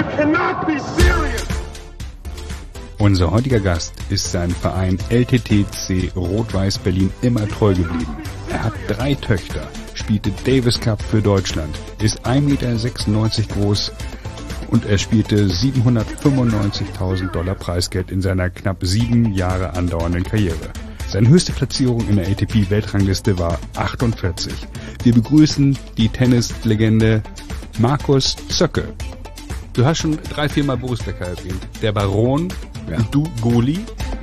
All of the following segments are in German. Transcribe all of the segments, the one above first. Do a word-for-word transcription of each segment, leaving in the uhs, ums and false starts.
cannot be serious. Unser heutiger Gast ist seinem Verein L T T C Rot-Weiß Berlin immer treu geblieben. Er hat drei Töchter, spielte Davis Cup für Deutschland, ist ein Meter sechsundneunzig groß und er spielte siebenhundertfünfundneunzigtausend Dollar Preisgeld in seiner knapp sieben Jahre andauernden Karriere. Seine höchste Platzierung in der A T P-Weltrangliste war achtundvierzig. Wir begrüßen die Tennislegende Markus Zöcke. Du hast schon drei, viermal Boris Becker erwähnt. Der Baron, ja. Und du Goli.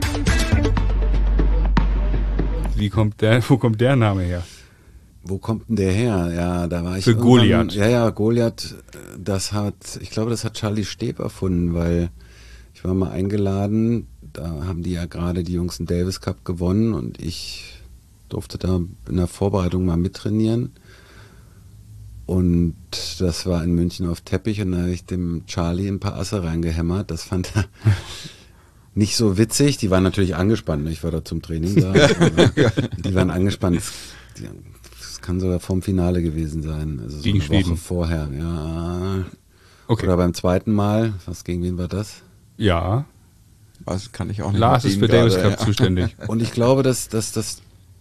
Wie kommt der, wo kommt der Name her? Wo kommt denn der her? Ja, da war ich. Für Goliath. Ja, ja, Goliath, das hat, ich glaube, das hat Charlie Steb erfunden, weil ich war mal eingeladen, da haben die ja gerade die Jungs den Davis Cup gewonnen und ich durfte da in der Vorbereitung mal mittrainieren. Und das war in München auf Teppich und da habe ich dem Charlie ein paar Asse reingehämmert. Das fand er nicht so witzig. Die waren natürlich angespannt. Ich war da zum Training da. Die waren angespannt. Das kann sogar vorm Finale gewesen sein. Also so eine Woche vorher. Ja. Okay. Oder beim zweiten Mal. Was, gegen wen war das? Ja. Was kann ich auch nicht. Lars ist für Davis Cup ja. zuständig. Und ich glaube, dass, dass, dass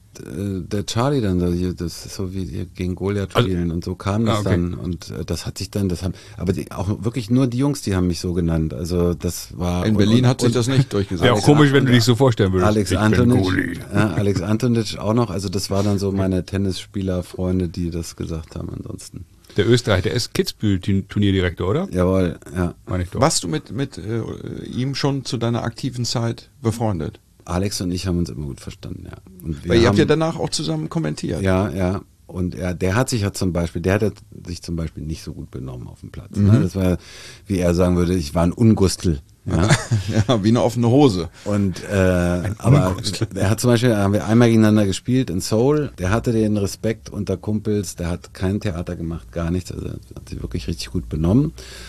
der Charlie dann so, das ist so wie die gegen Goliath spielen also, und so kam das ah, okay. dann und äh, das hat sich dann, das haben, aber die, auch wirklich nur die Jungs, die haben mich so genannt, also das war... In Berlin und, hat sich und, das nicht durchgesetzt. Ja, auch komisch, wenn du dich so vorstellen würdest. Alex Antonic, ja, Alex Antonic auch noch, also das waren dann so meine Tennisspieler-Freunde, die das gesagt haben ansonsten. Der Österreicher, der ist Kitzbühel-Turnierdirektor, oder? Jawohl, ja. Meine ich doch. Warst du mit, mit äh, ihm schon zu deiner aktiven Zeit befreundet? Alex und ich haben uns immer gut verstanden, ja. Und wir Weil ihr haben, habt ja danach auch zusammen kommentiert. Ja, ja. Und er, der hat sich ja zum Beispiel, der hat sich zum Beispiel nicht so gut benommen auf dem Platz. Mhm. Ne? Das war, wie er sagen würde, ich war ein Ungustel. Ja, ja wie eine offene Hose. Und äh, aber er hat zum Beispiel, haben wir einmal gegeneinander gespielt in Seoul. Der hatte den Respekt unter Kumpels. Der hat kein Theater gemacht, gar nichts. Also er hat sich wirklich richtig gut benommen.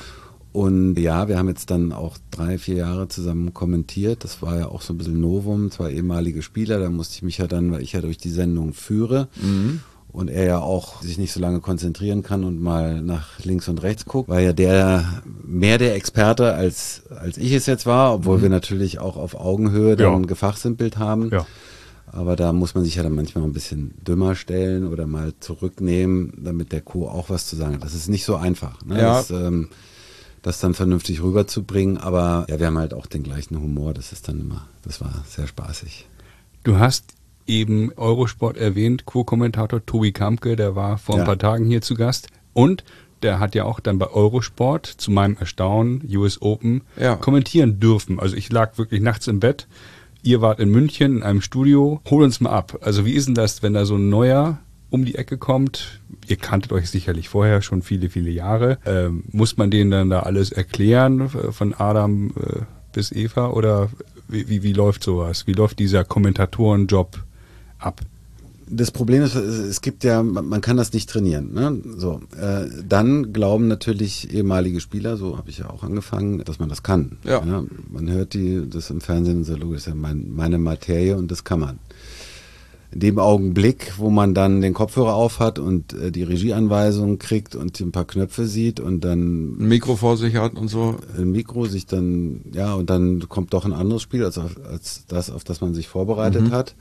Und ja, wir haben jetzt dann auch drei, vier Jahre zusammen kommentiert. Das war ja auch so ein bisschen Novum, zwei ehemalige Spieler. Da musste ich mich ja dann, weil ich ja durch die Sendung führe mhm. und er ja auch sich nicht so lange konzentrieren kann und mal nach links und rechts guckt, war ja der mehr der Experte als als ich es jetzt war, obwohl mhm. wir natürlich auch auf Augenhöhe dann ja. gefachsimpelt haben. Ja. Aber da muss man sich ja dann manchmal ein bisschen dümmer stellen oder mal zurücknehmen, damit der Co. auch was zu sagen hat. Das ist nicht so einfach. Ne? Ja. Das, ähm, das dann vernünftig rüberzubringen, aber ja, wir haben halt auch den gleichen Humor, das ist dann immer, das war sehr spaßig. Du hast eben Eurosport erwähnt, Co-Kommentator Tobi Kampke, der war vor ja. ein paar Tagen hier zu Gast und der hat ja auch dann bei Eurosport, zu meinem Erstaunen, U S Open, ja. kommentieren dürfen. Also ich lag wirklich nachts im Bett, ihr wart in München in einem Studio, hol uns mal ab. Also wie ist denn das, wenn da so ein neuer um die Ecke kommt, ihr kanntet euch sicherlich vorher schon viele, viele Jahre, ähm, muss man denen dann da alles erklären, von Adam äh, bis Eva, oder wie, wie, wie läuft sowas? Wie läuft dieser Kommentatorenjob ab? Das Problem ist, es gibt ja, man kann das nicht trainieren. Ne? So, äh, dann glauben natürlich ehemalige Spieler, so habe ich ja auch angefangen, dass man das kann. Ja. Ja, man hört die, das im Fernsehen, so logisch, das ist ja mein, meine Materie und das kann man. In dem Augenblick, wo man dann den Kopfhörer auf hat und äh, die Regieanweisungen kriegt und ein paar Knöpfe sieht und dann ein Mikro vor sich hat und so. Ein Mikro sich dann, ja, und dann kommt doch ein anderes Spiel als, auf, als das, auf das man sich vorbereitet mhm. hat.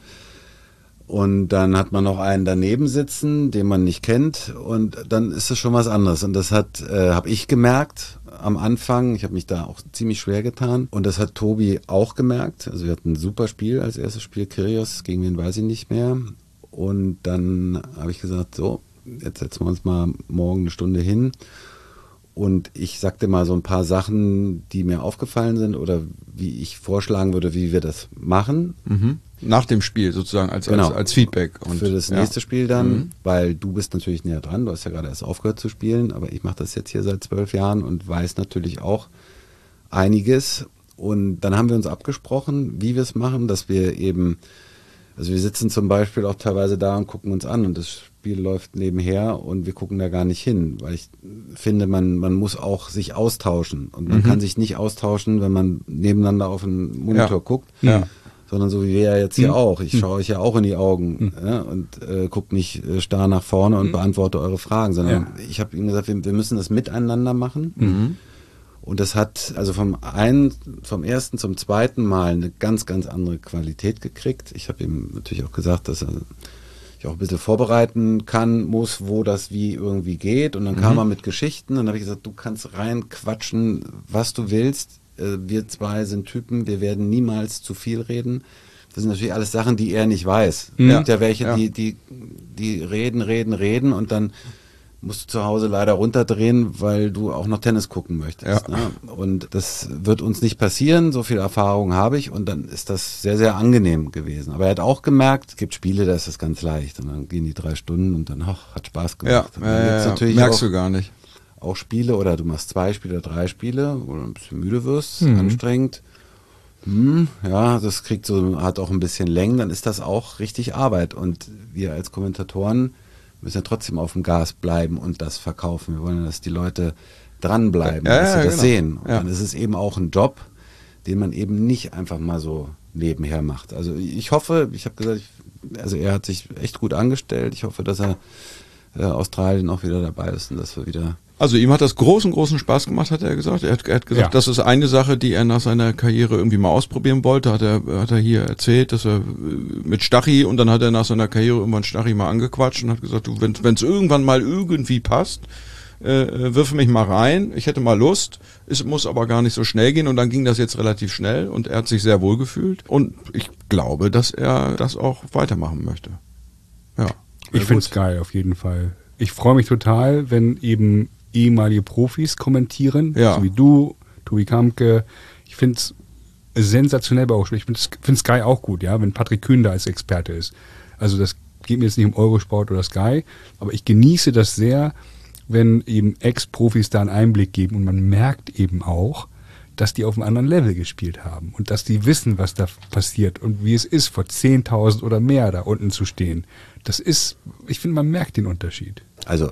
Und dann hat man noch einen daneben sitzen, den man nicht kennt, und dann ist das schon was anderes. Und das hat, äh, habe ich gemerkt am Anfang. Ich habe mich da auch ziemlich schwer getan. Und das hat Tobi auch gemerkt. Also wir hatten ein super Spiel als erstes Spiel, Kyrgios, gegen wen weiß ich nicht mehr. Und dann habe ich gesagt, so, jetzt setzen wir uns mal morgen eine Stunde hin. Und ich sagte mal so ein paar Sachen, die mir aufgefallen sind oder wie ich vorschlagen würde, wie wir das machen. Mhm. Nach dem Spiel sozusagen als, genau. als, als Feedback. Und, für das ja. nächste Spiel dann, mhm. weil du bist natürlich näher dran, du hast ja gerade erst aufgehört zu spielen, aber ich mache das jetzt hier seit zwölf Jahren und weiß natürlich auch einiges. Und dann haben wir uns abgesprochen, wie wir es machen, dass wir eben, also wir sitzen zum Beispiel auch teilweise da und gucken uns an und das Spiel läuft nebenher und wir gucken da gar nicht hin, weil ich finde, man, man muss auch sich austauschen und man mhm. kann sich nicht austauschen, wenn man nebeneinander auf den Monitor ja. guckt, ja. sondern so wie wir ja jetzt hier mhm. auch. Ich schaue euch ja auch in die Augen mhm. ja, und äh, gucke nicht äh, starr nach vorne und mhm. beantworte eure Fragen, sondern ja. ich habe ihm gesagt, wir, wir müssen das miteinander machen. Mhm. Und das hat also vom einen, vom ersten zum zweiten Mal eine ganz, ganz andere Qualität gekriegt. Ich habe ihm natürlich auch gesagt, dass er ich auch ein bisschen vorbereiten kann, muss, wo das wie irgendwie geht. Und dann mhm. kam er mit Geschichten. Dann habe ich gesagt, du kannst rein quatschen, was du willst. Wir zwei sind Typen, wir werden niemals zu viel reden. Das sind natürlich alles Sachen, die er nicht weiß. Es Mhm. gibt ja welche, Ja. die, die, die reden, reden, reden und dann musst du zu Hause leider runterdrehen, weil du auch noch Tennis gucken möchtest. Ja. Ne? Und das wird uns nicht passieren, so viel Erfahrung habe ich und dann ist das sehr, sehr angenehm gewesen. Aber er hat auch gemerkt, es gibt Spiele, da ist das ganz leicht und dann gehen die drei Stunden und dann ach, hat Spaß Ja, gemacht. Und ja, dann ja, gibt's ja. natürlich merkst auch, du gar nicht. auch Spiele oder du machst zwei Spiele, drei Spiele, wo du ein bisschen müde wirst, Mhm. anstrengend. Hm, ja, das kriegt so, hat auch ein bisschen Längen, dann ist das auch richtig Arbeit und wir als Kommentatoren müssen ja trotzdem auf dem Gas bleiben und das verkaufen. Wir wollen, dass die Leute dranbleiben, Ja, dass sie ja, das genau. sehen. Und Ja. dann ist es eben auch ein Job, den man eben nicht einfach mal so nebenher macht. Also ich hoffe, ich habe gesagt, ich, also er hat sich echt gut angestellt. Ich hoffe, dass er äh, Australien auch wieder dabei ist und dass wir wieder... Also ihm hat das großen, großen Spaß gemacht, hat er gesagt. Er hat, er hat gesagt, Ja. das ist eine Sache, die er nach seiner Karriere irgendwie mal ausprobieren wollte. Hat er, hat er hier erzählt, dass er äh, mit Stachy und dann hat er nach seiner Karriere irgendwann Stachy mal angequatscht und hat gesagt, du, wenn es irgendwann mal irgendwie passt, äh, wirf mich mal rein. Ich hätte mal Lust. Es muss aber gar nicht so schnell gehen und dann ging das jetzt relativ schnell und er hat sich sehr wohl gefühlt und ich glaube, dass er das auch weitermachen möchte. Ja. Ich Ja, finde es gut. geil, auf jeden Fall. Ich freue mich total, wenn eben ehemalige Profis kommentieren, Ja. so wie du, Tobi Kamke. Ich finde es sensationell bei Eurosport. Ich finde Sky auch gut, ja, wenn Patrick Kühn da als Experte ist. Also das geht mir jetzt nicht um Eurosport oder Sky, aber ich genieße das sehr, wenn eben Ex-Profis da einen Einblick geben und man merkt eben auch, dass die auf einem anderen Level gespielt haben und dass die wissen, was da passiert und wie es ist, vor zehntausend oder mehr da unten zu stehen. Das ist, ich finde, man merkt den Unterschied. Also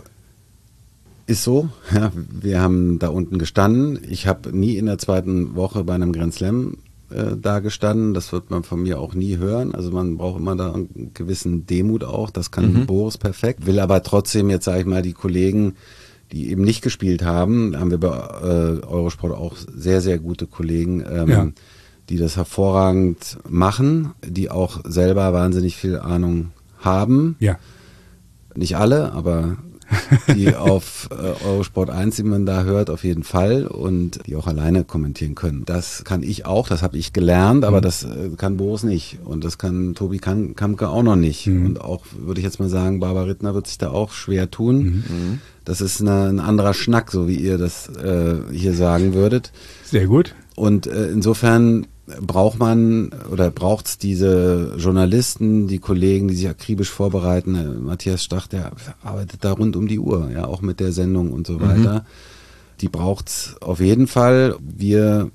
ist so, ja, wir haben da unten gestanden. Ich habe nie in der zweiten Woche bei einem Grand Slam äh, da gestanden. Das wird man von mir auch nie hören. Also man braucht immer da einen gewissen Demut auch. Das kann Mhm. Boris perfekt. Will aber trotzdem jetzt, sage ich mal, die Kollegen, die eben nicht gespielt haben, haben wir bei äh, Eurosport auch sehr, sehr gute Kollegen, ähm, Ja. die das hervorragend machen, die auch selber wahnsinnig viel Ahnung haben. Ja. Nicht alle, aber die auf äh, Eurosport eins, die man da hört, auf jeden Fall und die auch alleine kommentieren können. Das kann ich auch, das habe ich gelernt, aber Mhm. das äh, kann Boris nicht und das kann Tobi Kam- Kamke auch noch nicht. Mhm. Und auch, würde ich jetzt mal sagen, Barbara Rittner wird sich da auch schwer tun. Mhm. Das ist eine, ein anderer Schnack, so wie ihr das äh, hier sagen würdet. Sehr gut. Und äh, insofern braucht man oder braucht es diese Journalisten, die Kollegen, die sich akribisch vorbereiten. Äh, Matthias Stach, der arbeitet da rund um die Uhr, ja, auch mit der Sendung und so weiter. Die braucht es auf jeden Fall. Wir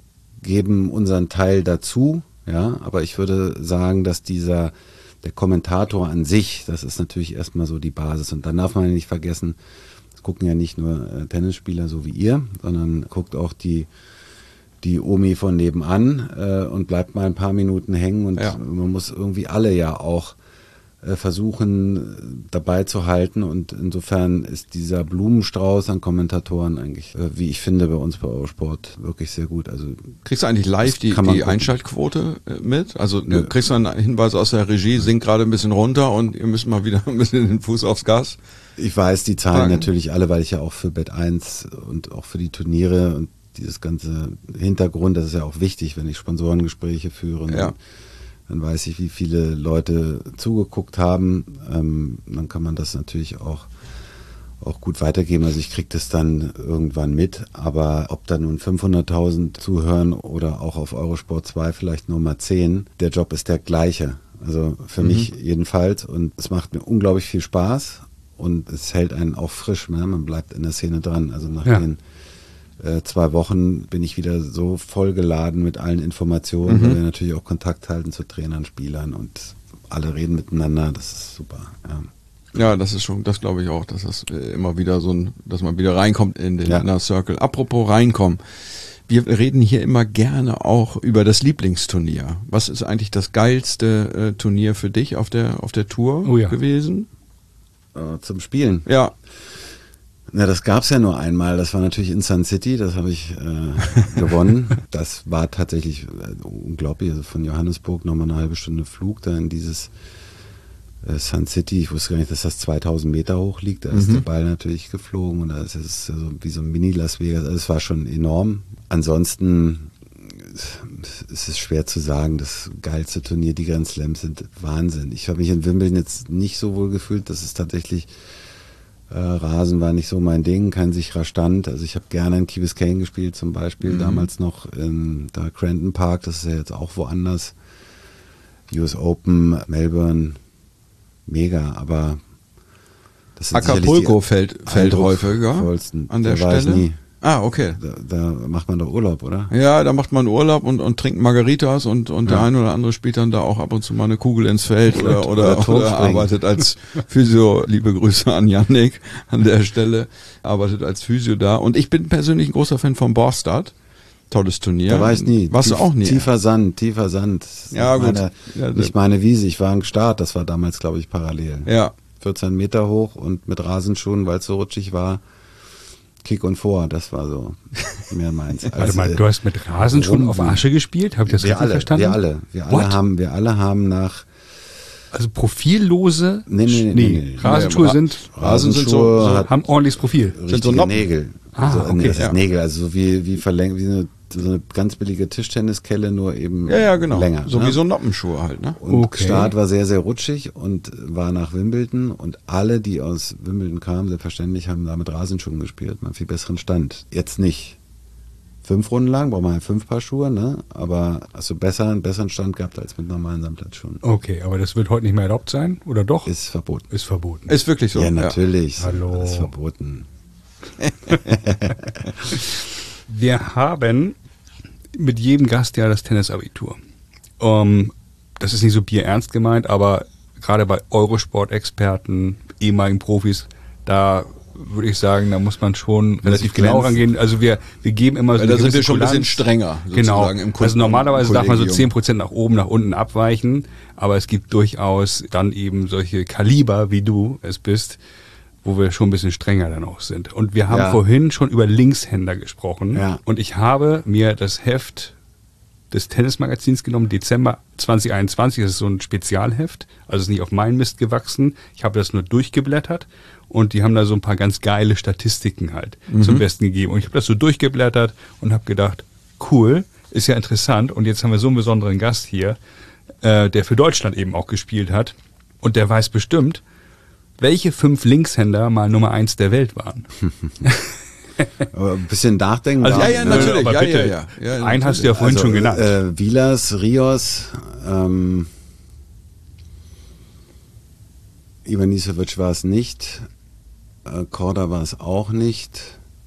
geben unseren Teil dazu, ja, aber ich würde sagen, dass dieser der Kommentator an sich, das ist natürlich erstmal so die Basis. Und dann darf man ja nicht vergessen, es gucken ja nicht nur äh, Tennisspieler so wie ihr, sondern guckt auch die die Omi von nebenan äh, und bleibt mal ein paar Minuten hängen und Ja. man muss irgendwie alle ja auch äh, versuchen äh, dabei zu halten und insofern ist dieser Blumenstrauß an Kommentatoren eigentlich, äh, wie ich finde, bei uns bei Eurosport wirklich sehr gut. Also Kriegst du eigentlich live Das die, kann man die gucken. Einschaltquote äh, mit? Also Nö. du kriegst du einen Hinweis aus der Regie, sinkt gerade ein bisschen runter und ihr müsst mal wieder ein bisschen den Fuß aufs Gas. ich weiß die Zahlen Fragen. natürlich alle, weil ich ja auch für Bet eins und auch für die Turniere und dieses ganze Hintergrund, das ist ja auch wichtig, wenn ich Sponsorengespräche führe. Ja. Dann weiß ich, wie viele Leute zugeguckt haben. Ähm, dann kann man das natürlich auch, auch gut weitergeben. Also ich kriege das dann irgendwann mit. Aber ob da nun fünfhunderttausend zuhören oder auch auf Eurosport zwei vielleicht nur mal zehn, der Job ist der gleiche. Also für Mhm. mich jedenfalls. Und es macht mir unglaublich viel Spaß. Und es hält einen auch frisch. Ne? Man bleibt in der Szene dran. Also nach Ja. den äh, zwei Wochen bin ich wieder so vollgeladen mit allen Informationen, Mhm. weil wir natürlich auch Kontakt halten zu Trainern, Spielern und alle reden miteinander. Das ist super. Ja. Ja, das ist schon, das glaube ich auch, dass das äh, immer wieder so ein, dass man wieder reinkommt in den Ja. Inner Circle. Apropos reinkommen. Wir reden hier immer gerne auch über das Lieblingsturnier. Was ist eigentlich das geilste äh, Turnier für dich auf der auf der Tour Oh ja. gewesen? Äh, zum Spielen. Ja, Na, das gab's ja nur einmal. Das war natürlich in Sun City. Das habe ich äh, gewonnen. Das war tatsächlich äh, unglaublich. Also von Johannesburg nochmal eine halbe Stunde Flug da in dieses äh, Sun City. Ich wusste gar nicht, dass das zweitausend Meter hoch liegt. Da ist Mhm. der Ball natürlich geflogen und da ist es so wie so ein Mini-Las Vegas. Also es war schon enorm. Ansonsten es ist schwer zu sagen, das geilste Turnier, die Grand Slams sind Wahnsinn. Ich habe mich in Wimbledon jetzt nicht so wohl gefühlt, das ist tatsächlich, äh, Rasen war nicht so mein Ding, kein sicherer Stand. Also ich habe gerne in Key Biscayne gespielt zum Beispiel, Mhm. damals noch in da Cranton Park, das ist ja jetzt auch woanders. U S Open, Melbourne, mega, aber das sind sicherlich Acapulco die fällt, fällt häufiger eindrucksvollsten. an der Da war ich Stelle. nie. Ah, okay. Da, da macht man doch Urlaub, oder? Ja, da macht man Urlaub und, und trinkt Margaritas und, und der Ja. eine oder andere spielt dann da auch ab und zu mal eine Kugel ins Feld oder, Oder oder, oder Turmspringen. arbeitet als Physio. Liebe Grüße an Yannick an der Stelle. Arbeitet als Physio da. Und ich bin persönlich ein großer Fan von Borstad. Tolles Turnier. Da war ich nie. Warst du Tief- auch nie? Tiefer Sand, tiefer Sand. Das ist Ja, nicht gut. Meine, Ja, nicht meine Wiese. Ich war am Start. Das war damals, glaube ich, parallel. Ja. vierzehn Meter hoch und mit Rasenschuhen, weil es so rutschig war. Kick und vor. Das war so mehr meins. Warte Also, mal, äh, du hast mit Rasenschuhen auf Rumwühlen. Asche gespielt? Habe ich das wir richtig alle, verstanden? wir alle, wir alle What? haben, wir alle haben nach Also profillose Nee, nee, nee, nee, nee. Rasenschuhe Nee, Ra- sind, Rasen sind so- so- hat haben ordentliches Profil. richtige so Noppen. Nägel. Ah, also, nee, okay, das ist ja. Nägel, also so wie wie verlängert, wie eine, so eine ganz billige Tischtenniskelle, nur eben Ja, ja, genau. länger. So ne? wie so Noppenschuhe halt, ne? Und Okay. Start war sehr, sehr rutschig und war nach Wimbledon und alle, die aus Wimbledon kamen, selbstverständlich haben da mit Rasenschuhen gespielt, man hat viel besseren Stand. Jetzt nicht fünf Runden lang, braucht man halt fünf Paar Schuhe, ne? Aber hast du besser, einen besseren Stand gehabt als mit normalen Sandplatzschuhen. Okay, aber das wird heute nicht mehr erlaubt sein, oder doch? Ist verboten. Ist verboten. Ist wirklich so. ja, natürlich. Hallo. Das ist verboten. Wir haben mit jedem Gast ja das Tennisabitur. Um, das ist nicht so bierernst gemeint, aber gerade bei Eurosport-Experten, ehemaligen Profis, da würde ich sagen, da muss man schon relativ genau glänzen. rangehen. Also wir, wir geben immer so Weil da eine sind wir gewisse schon ein bisschen Kulanz. strenger, Genau. sozusagen, im Kunden- Also normalerweise darf man so Kollegium. zehn Prozent nach oben, nach unten abweichen, aber es gibt durchaus dann eben solche Kaliber, wie du es bist, wo wir schon ein bisschen strenger dann auch sind. Und wir haben Ja. vorhin schon über Linkshänder gesprochen. Ja. Und ich habe mir das Heft des Tennismagazins genommen, Dezember zwanzig einundzwanzig, das ist so ein Spezialheft, also ist nicht auf meinen Mist gewachsen. Ich habe das nur durchgeblättert und die haben da so ein paar ganz geile Statistiken halt zum Besten gegeben. Und ich habe das so durchgeblättert und habe gedacht, cool, ist ja interessant. Und jetzt haben wir so einen besonderen Gast hier, äh, der für Deutschland eben auch gespielt hat. Und der weiß bestimmt, welche fünf Linkshänder mal Nummer eins der Welt waren. Aber ein bisschen nachdenken. Also, darf, ja, ja, ne? natürlich. aber ja, bitte. ja, ja, ja. Einen hast du ja vorhin Also, schon genannt. Äh, Vilas, Rios, ähm, Ivanisevic war es nicht, äh, Korda war es auch nicht.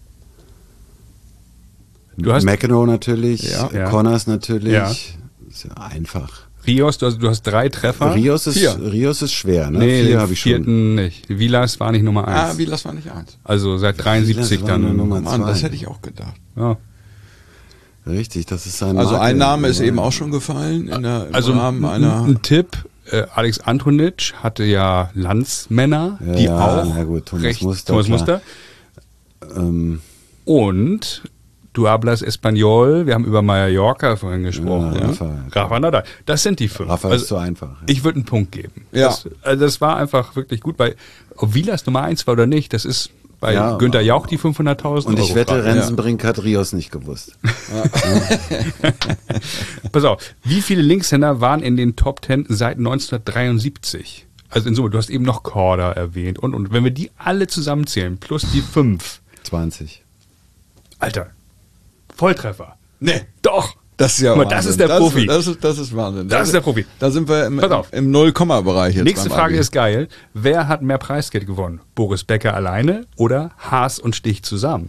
Du hast- McEnroe natürlich, Ja. äh, Ja. Connors natürlich. Ja. Ist ja einfach. Rios, du hast, du hast drei Treffer. Rios ist, Vier. Rios ist schwer, ne? Nee, Vier den habe ich schon. vierten nicht. Vilas war nicht Nummer Ah, eins. wie, das war nicht eins. Also seit dreiundsiebzig Vilas war nur dann. Nummer Mann, zwei. das hätte ich auch gedacht. Ja. Richtig, das ist sein Also Marke. ein Name ist eben auch schon gefallen in der, im Also Rahmen ein, einer... ein Tipp, äh, Alex Antonitsch hatte ja Landsmänner, Ja, die ja, auch na gut, Thomas recht, Muster, Thomas klar. Muster Ähm, und du hablas Español, wir haben über Mallorca vorhin gesprochen. Ja, Ja, Rafa. Rafa Nadal. Das sind die fünf. Rafa Also, ist zu einfach. ich würde einen Punkt geben. Ja. Das, also das war einfach wirklich gut, weil ob Vilas Nummer eins war oder nicht, das ist bei Ja, Günther Jauch die fünfhunderttausend Und Euro ich wette, Frage. Rensenbrink hat Rios nicht gewusst. Pass auf, wie viele Linkshänder waren in den Top Ten seit neunzehnhundertdreiundsiebzig? Also in Summe, du hast eben noch Korda erwähnt und, und wenn wir die alle zusammenzählen, plus die fünf, zwanzig. Alter, Volltreffer. Nee. Doch. Das ist ja Guck mal, das Wahnsinn. ist der das, Profi. Das ist, das ist Wahnsinn. Das ist der Profi. Da sind wir im, Pass auf. im Null-Komma-Bereich jetzt. Nächste beim Frage Abi. ist geil. Wer hat mehr Preisgeld gewonnen? Boris Becker alleine oder Haas und Stich zusammen?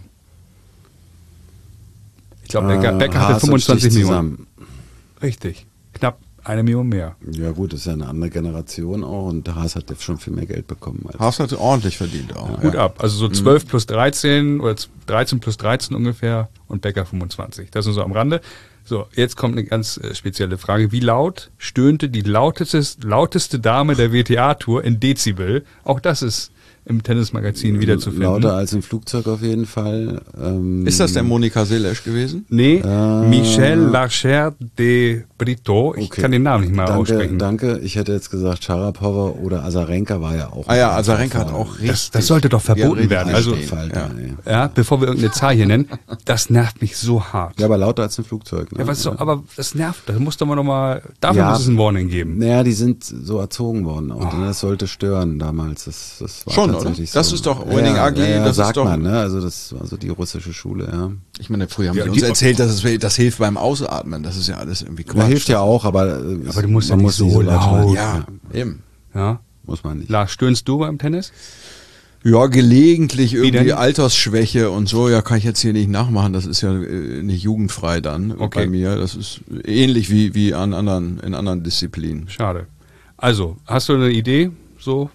Ich glaube, Becker, Äh, Becker Haas hatte und fünfundzwanzig Stich Millionen. zusammen. Richtig. Knapp eine Million mehr. Ja gut, das ist ja eine andere Generation auch und der Haas hat jetzt schon viel mehr Geld bekommen. Als Haas hat ordentlich verdient auch. Gut ja. ab. Also so zwölf plus dreizehn oder dreizehn plus dreizehn ungefähr und Becker fünfundzwanzig. Das nur so am Rande. So, jetzt kommt eine ganz äh, spezielle Frage. Wie laut stöhnte die lauteste, lauteste Dame der W T A-Tour in Dezibel? Auch das ist im Tennismagazin wiederzufinden. Lauter als im Flugzeug auf jeden Fall. Ähm, Ist das der Monika Seles gewesen? Nee, Äh, Michel Larcher de Brito. Ich Okay. kann den Namen nicht mal danke, aussprechen. Danke, ich hätte jetzt gesagt Sharapova oder Azarenka war ja auch. Ah ja, ein Azarenka hat Fall. auch richtig. Das, das sollte doch verboten richtig werden. Also, einstehen. Fall, ja. ja. ja, bevor wir irgendeine Zahl hier nennen, das nervt mich so hart. ja, aber lauter als im Flugzeug. Ne? Ja, was so, aber das nervt, das muss doch mal nochmal, dafür Ja. muss es ein Warning geben. Naja, die sind so erzogen worden auch. Und das sollte stören damals. Das, das war Schon, tatsächlich oder? Das so. ist doch Winning A G, ja, ja, das ist sagt doch- man, ne? Also das, also die russische Schule, ja. Ich meine, früher haben Ja, sie die- uns erzählt, dass es, das hilft beim Ausatmen. Das ist ja alles irgendwie Quatsch. Das hilft ja auch, aber, äh, Aber du musst ja man nicht muss so nicht laut. machen. Ja, eben. Ja. Muss man nicht. Lars, stöhnst du beim Tennis? Ja, gelegentlich irgendwie denn? Altersschwäche und so, ja, kann ich jetzt hier nicht nachmachen, das ist ja äh, nicht jugendfrei dann Okay. bei mir. Das ist ähnlich wie, wie an anderen, in anderen Disziplinen. Schade. Also, hast du eine Idee, so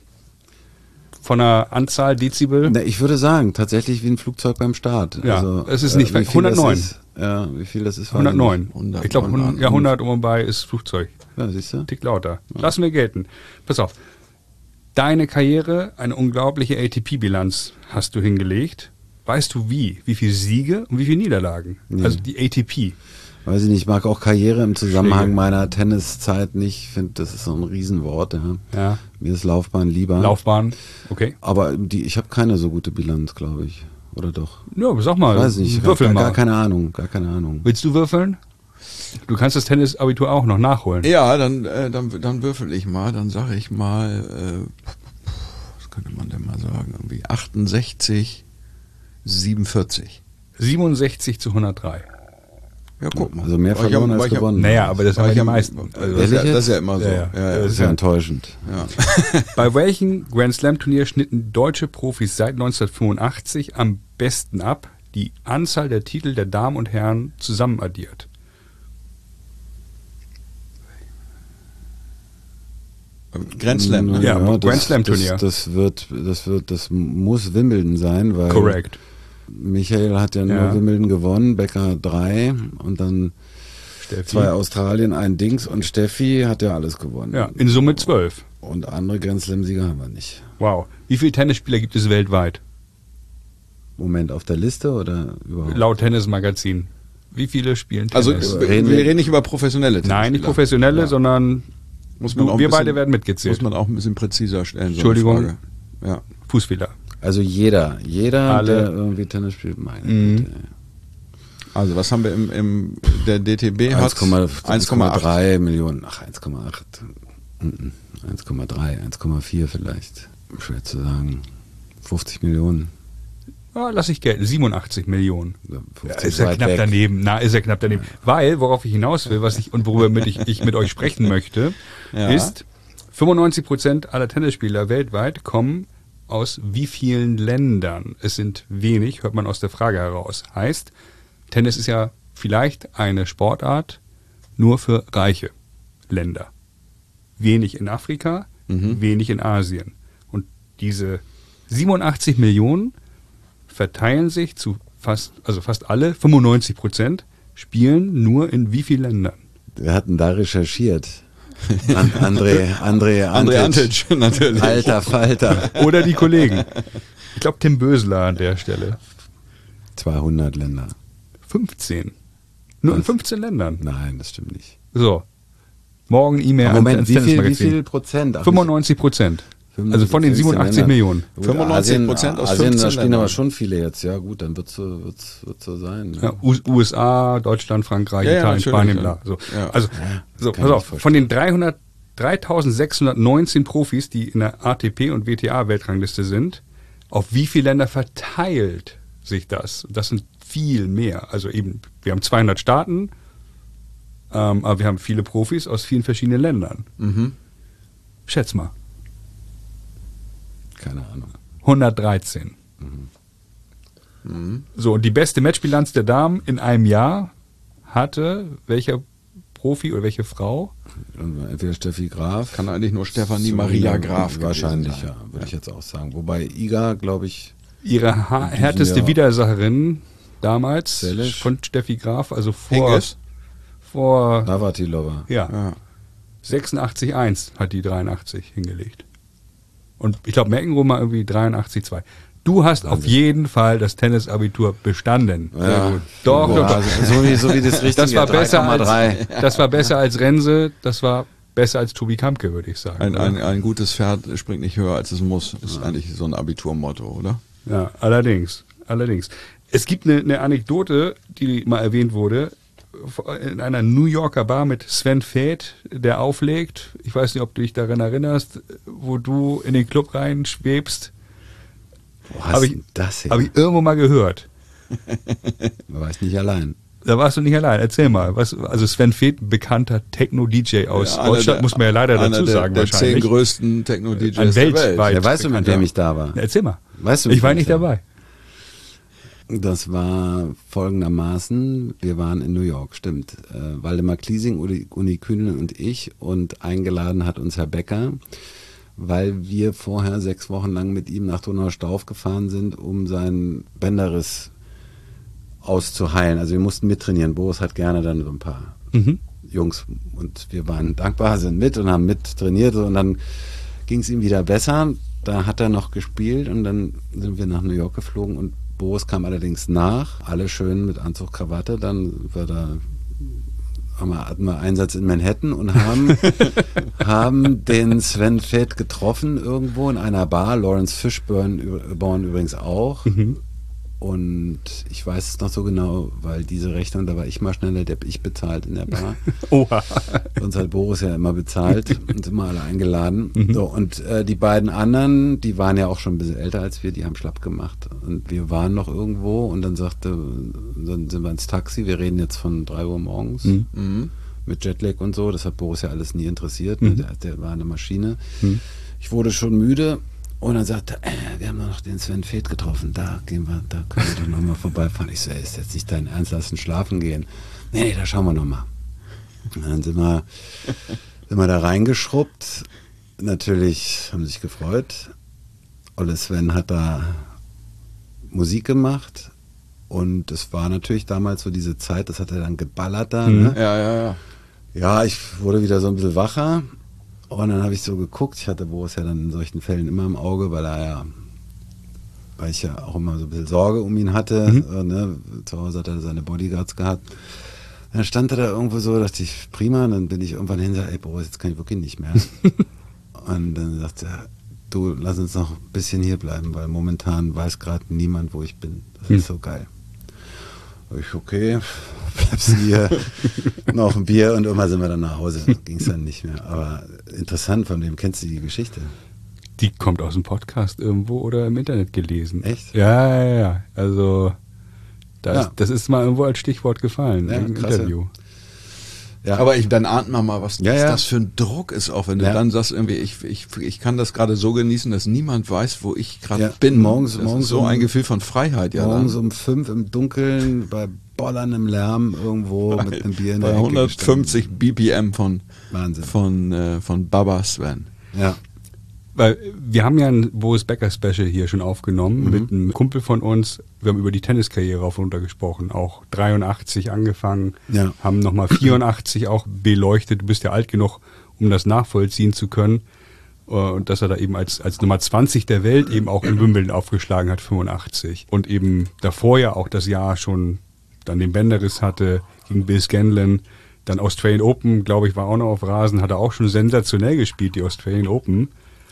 von der Anzahl Dezibel? Na, ich würde sagen, tatsächlich wie ein Flugzeug beim Start. Ja, also, es ist nicht wie weg. viel das hundertneun. ist, ja, wie viel das ist. weiß ich hundertneun. hundert Ich glaube, neun. ja, hundert um und bei ist Flugzeug. nicht. Ja, siehst du? Tick lauter. Lassen wir gelten. Pass auf. Deine Karriere, eine unglaubliche A T P-Bilanz hast du hingelegt. Weißt du wie? Wie viele Siege und wie viele Niederlagen? Nee. Also die A T P. Weiß ich nicht, ich mag auch Karriere im Zusammenhang Schläge. meiner Tenniszeit nicht. Ich finde, das ist so ein Riesenwort. Ja. Ja. Mir ist Laufbahn lieber. Laufbahn. Okay. Aber die, ich habe keine so gute Bilanz, glaube ich. Oder doch? Ja, sag mal. Weiß nicht, Würfel gar, mal. gar keine Ahnung, gar keine Ahnung. Willst du würfeln? Du kannst das Tennisabitur auch noch nachholen. Ja, dann, äh, dann, dann würfel ich mal, dann sage ich mal, äh, was könnte man denn mal sagen, irgendwie achtundsechzig, siebenundvierzig. siebenundsechzig zu hundertdrei. Ja, guck mal. Also mehr War ich verloren ja- als war ich ja- gewonnen. Naja, aber das War haben ja ich die ja- meisten. Also, das, ist ja, Ehrlich das ist ja immer so. Ja, Ja, ja. ja, Das ist ja enttäuschend. ja. Bei welchem Grand Slam Turnier schnitten deutsche Profis seit neunzehnhundertfünfundachtzig am besten ab, die Anzahl der Titel der Damen und Herren zusammen addiert? Grand Slam. Ne? Ja, das, Grand Slam Turnier. Das, das wird, das wird, das muss Wimbledon sein, weil Correct. Michael hat ja nur Ja. Wimbledon gewonnen, Becker drei und dann Steffi. zwei Australien, ein Dings und Steffi hat ja alles gewonnen. Ja, in Summe zwölf. Und andere Grand Slam-Sieger haben wir nicht. Wow. Wie viele Tennisspieler gibt es weltweit? Moment, auf der Liste oder überhaupt? Laut Tennismagazin. Wie viele spielen Also Tennis? wir reden wir wir- reden nicht über professionelle Nein, nicht Tennisspieler. professionelle, Ja. sondern Muss man du, auch ein wir bisschen- beide werden mitgezählt. Muss man auch ein bisschen präziser stellen. So Entschuldigung. eine Frage. Ja. Fußfehler. Also jeder, jeder, Alle. der irgendwie Tennis spielt, meine Mhm. Güte. Also was haben wir im, im der D T B hat eins Komma eins Komma acht. drei Millionen, ach eins Komma acht, Mhm. eins Komma drei, eins Komma vier vielleicht, schwer zu sagen, fünfzig Millionen. Ah, lass ich gelten. siebenundachtzig Millionen. Ja, fünfzig ist ja weit knapp weg. daneben. Na, ist ja knapp daneben. Weil, worauf ich hinaus will, was ich und worüber mit ich, ich mit euch sprechen möchte, Ja. ist, fünfundneunzig Prozent aller Tennisspieler weltweit kommen aus wie vielen Ländern? Es sind wenig, hört man aus der Frage heraus. Heißt, Tennis ist ja vielleicht eine Sportart nur für reiche Länder. Wenig in Afrika, Mhm. wenig in Asien. Und diese siebenundachtzig Millionen verteilen sich zu fast, also fast alle, fünfundneunzig Prozent, spielen nur in wie vielen Ländern? Wir hatten da recherchiert. An, André, André, André Antic. Antic, natürlich. Alter Falter. Oder die Kollegen. Ich glaube, Tim Bösler an der Stelle. zweihundert Länder. fünfzehn. Nur in Was? fünfzehn Ländern. Nein, das stimmt nicht. So. Morgen E-Mail Aber an Moment, ans wie viel, wie Tennismagazin. viel Prozent? Ach, fünfundneunzig Prozent. Also von den fünfzehn siebenundachtzig Länder. Millionen. Gut, fünfundneunzig Asien- Prozent aus Asien, da fünfzehn spielen Ländern. aber schon viele jetzt. Ja gut, dann wird so, wird's, wird's so sein. Ne? Ja, U- USA, Deutschland, Frankreich, Ja, ja, Italien, natürlich, Spanien, ja. bla. So. Ja. Also, so, kann pass ich auf, verstehen. von den dreihundert, dreitausendsechshundertneunzehn Profis, die in der A T P und W T A-Weltrangliste sind, auf wie viele Länder verteilt sich das? Das sind viel mehr. Also eben, wir haben zweihundert Staaten, ähm, aber wir haben viele Profis aus vielen verschiedenen Ländern. Mhm. Schätz mal. Keine Ahnung. hundertdreizehn. Mhm. So, und die beste Matchbilanz der Damen in einem Jahr hatte welcher Profi oder welche Frau? Entweder Steffi Graf. Kann eigentlich nur Stefanie So, Maria Graf gewesen Wahrscheinlich, sein. ja, würde ich jetzt auch sagen. Wobei Iga, glaube ich, Ihre ha- diesem härteste Jahr- Widersacherin damals Selisch? von Steffi Graf, also vor, Hingis? vor Navratilova. ja, Ja. sechsundachtzig eins hat die dreiundachtzig hingelegt. Und ich glaube, Meckenroth mal irgendwie dreiundachtzig Komma zwei. Du hast auf jeden Fall das Tennisabitur bestanden. Sehr Ja. gut. Doch, Boah, doch, doch. also so wie, so wie das richtige Das war besser drei Komma drei. als, das war besser als Rense, das war besser als Tobi Kampke, würde ich sagen. Ein, ein, ein gutes Pferd springt nicht höher, als es muss. Ist ja. eigentlich so ein Abiturmotto, oder? Ja, allerdings. Allerdings. Es gibt eine, eine Anekdote, die mal erwähnt wurde, in einer New Yorker Bar mit Sven Väth, der auflegt. Ich weiß nicht, ob du dich daran erinnerst, wo du in den Club rein schwebst. Wo hast Habe du ich, das her? hab ich irgendwo mal gehört. Da war ich nicht allein. Da warst du nicht allein. Erzähl mal. Was, also Sven Väth, ein bekannter Techno-D J aus Ja, Deutschland, der, muss man ja leider dazu der, sagen der wahrscheinlich. zehn größten Techno-D Js Ein der Welt. weltweit. Ja, weißt du, mit wem ich da war? Erzähl mal. Weißt du, ich war mit wem nicht da dabei. Das war folgendermaßen, wir waren in New York, stimmt. Äh, Waldemar Kliesing, Uli, Uni Kühnel und ich, und eingeladen hat uns Herr Becker, weil wir vorher sechs Wochen lang mit ihm nach Donaustauf gefahren sind, um seinen Bänderriss auszuheilen. Also wir mussten mittrainieren. Boris hat gerne dann so ein paar Mhm. Jungs und wir waren dankbar, sind mit und haben mit trainiert und dann ging es ihm wieder besser. Da hat er noch gespielt und dann sind wir nach New York geflogen und Boris kam allerdings nach, alle schön mit Anzug, Krawatte, dann war da, haben wir, hatten wir Einsatz in Manhattan und haben, haben den Sven Väth getroffen irgendwo in einer Bar, Lawrence Fishburne übrigens auch. Mhm. Und ich weiß es noch so genau, weil diese Rechnung, da war ich mal schneller, der ich bezahlt in der Bar. Oha. Sonst hat Boris ja immer bezahlt und immer alle eingeladen. Mhm. So, und äh, die beiden anderen, die waren ja auch schon ein bisschen älter als wir, die haben schlapp gemacht. Und wir waren noch irgendwo und dann sagte, dann sind wir ins Taxi, wir reden jetzt von drei Uhr morgens mhm. mit Jetlag und so. Das hat Boris ja alles nie interessiert. Mhm. Der, der war eine Maschine. Mhm. Ich wurde schon müde. Und dann sagte er, äh, wir haben noch den Sven Väth getroffen, da gehen wir, da können wir doch nochmal vorbeifahren. Ich so, ist jetzt nicht dein Ernst, lass uns schlafen gehen. Nee, nee, da schauen wir nochmal. Und dann sind wir, sind wir da reingeschrubbt. Natürlich haben sie sich gefreut. Olle Sven hat da Musik gemacht und es war natürlich damals so diese Zeit, das hat er dann geballert da. Mhm. Ne? Ja, ja, ja. Ja, ich wurde wieder so ein bisschen wacher. Und dann habe ich so geguckt, ich hatte Boris ja dann in solchen Fällen immer im Auge, weil er ja, weil ich ja auch immer so ein bisschen Sorge um ihn hatte. Mhm. Äh, ne? Zu Hause hat er seine Bodyguards gehabt. Dann stand er da irgendwo so, dachte ich, prima, und dann bin ich irgendwann hin und sagte, ey Boris, jetzt kann ich wirklich nicht mehr. Und dann sagte er, du, lass uns noch ein bisschen hier bleiben, weil momentan weiß gerade niemand, wo ich bin. Das mhm. ist so geil. Ich, okay, bleibst hier, noch ein Bier und irgendwann sind wir dann nach Hause. Ging es dann nicht mehr. Aber interessant, von wem kennst du die Geschichte? Die kommt aus dem Podcast irgendwo oder im Internet gelesen. Echt? Ja, ja, ja. Also, das, ja. das ist mal irgendwo als Stichwort gefallen ja, im krasse. Interview. Ja. Aber ich, dann ahnt man mal, was ja, ja. das für ein Druck ist, auch wenn du ja. dann sagst, irgendwie, ich, ich, ich kann das gerade so genießen, dass niemand weiß, wo ich gerade ja. bin. Morgens, das morgens ist so um, ein Gefühl von Freiheit. Ja, morgens dann. um fünf im Dunkeln, bei bollerndem Lärm irgendwo bei, mit einem Bier in bei der Ecke hundertfünfzig gestanden. B P M von, Wahnsinn. von, äh, von Baba Sven. Ja. Weil wir haben ja ein Boris Becker Special hier schon aufgenommen mhm. mit einem Kumpel von uns. Wir haben über die Tenniskarriere auf und runter gesprochen. Auch dreiundachtzig angefangen, ja. haben nochmal vierundachtzig auch beleuchtet. Du bist ja alt genug, um das nachvollziehen zu können. Und dass er da eben als, als Nummer zwanzig der Welt eben auch in Wimbledon aufgeschlagen hat, fünfundachtzig. Und eben davor ja auch das Jahr schon dann den Bänderriss hatte gegen Bill Scanlon. Dann Australian Open, glaube ich, war auch noch auf Rasen, hat er auch schon sensationell gespielt, die Australian Open.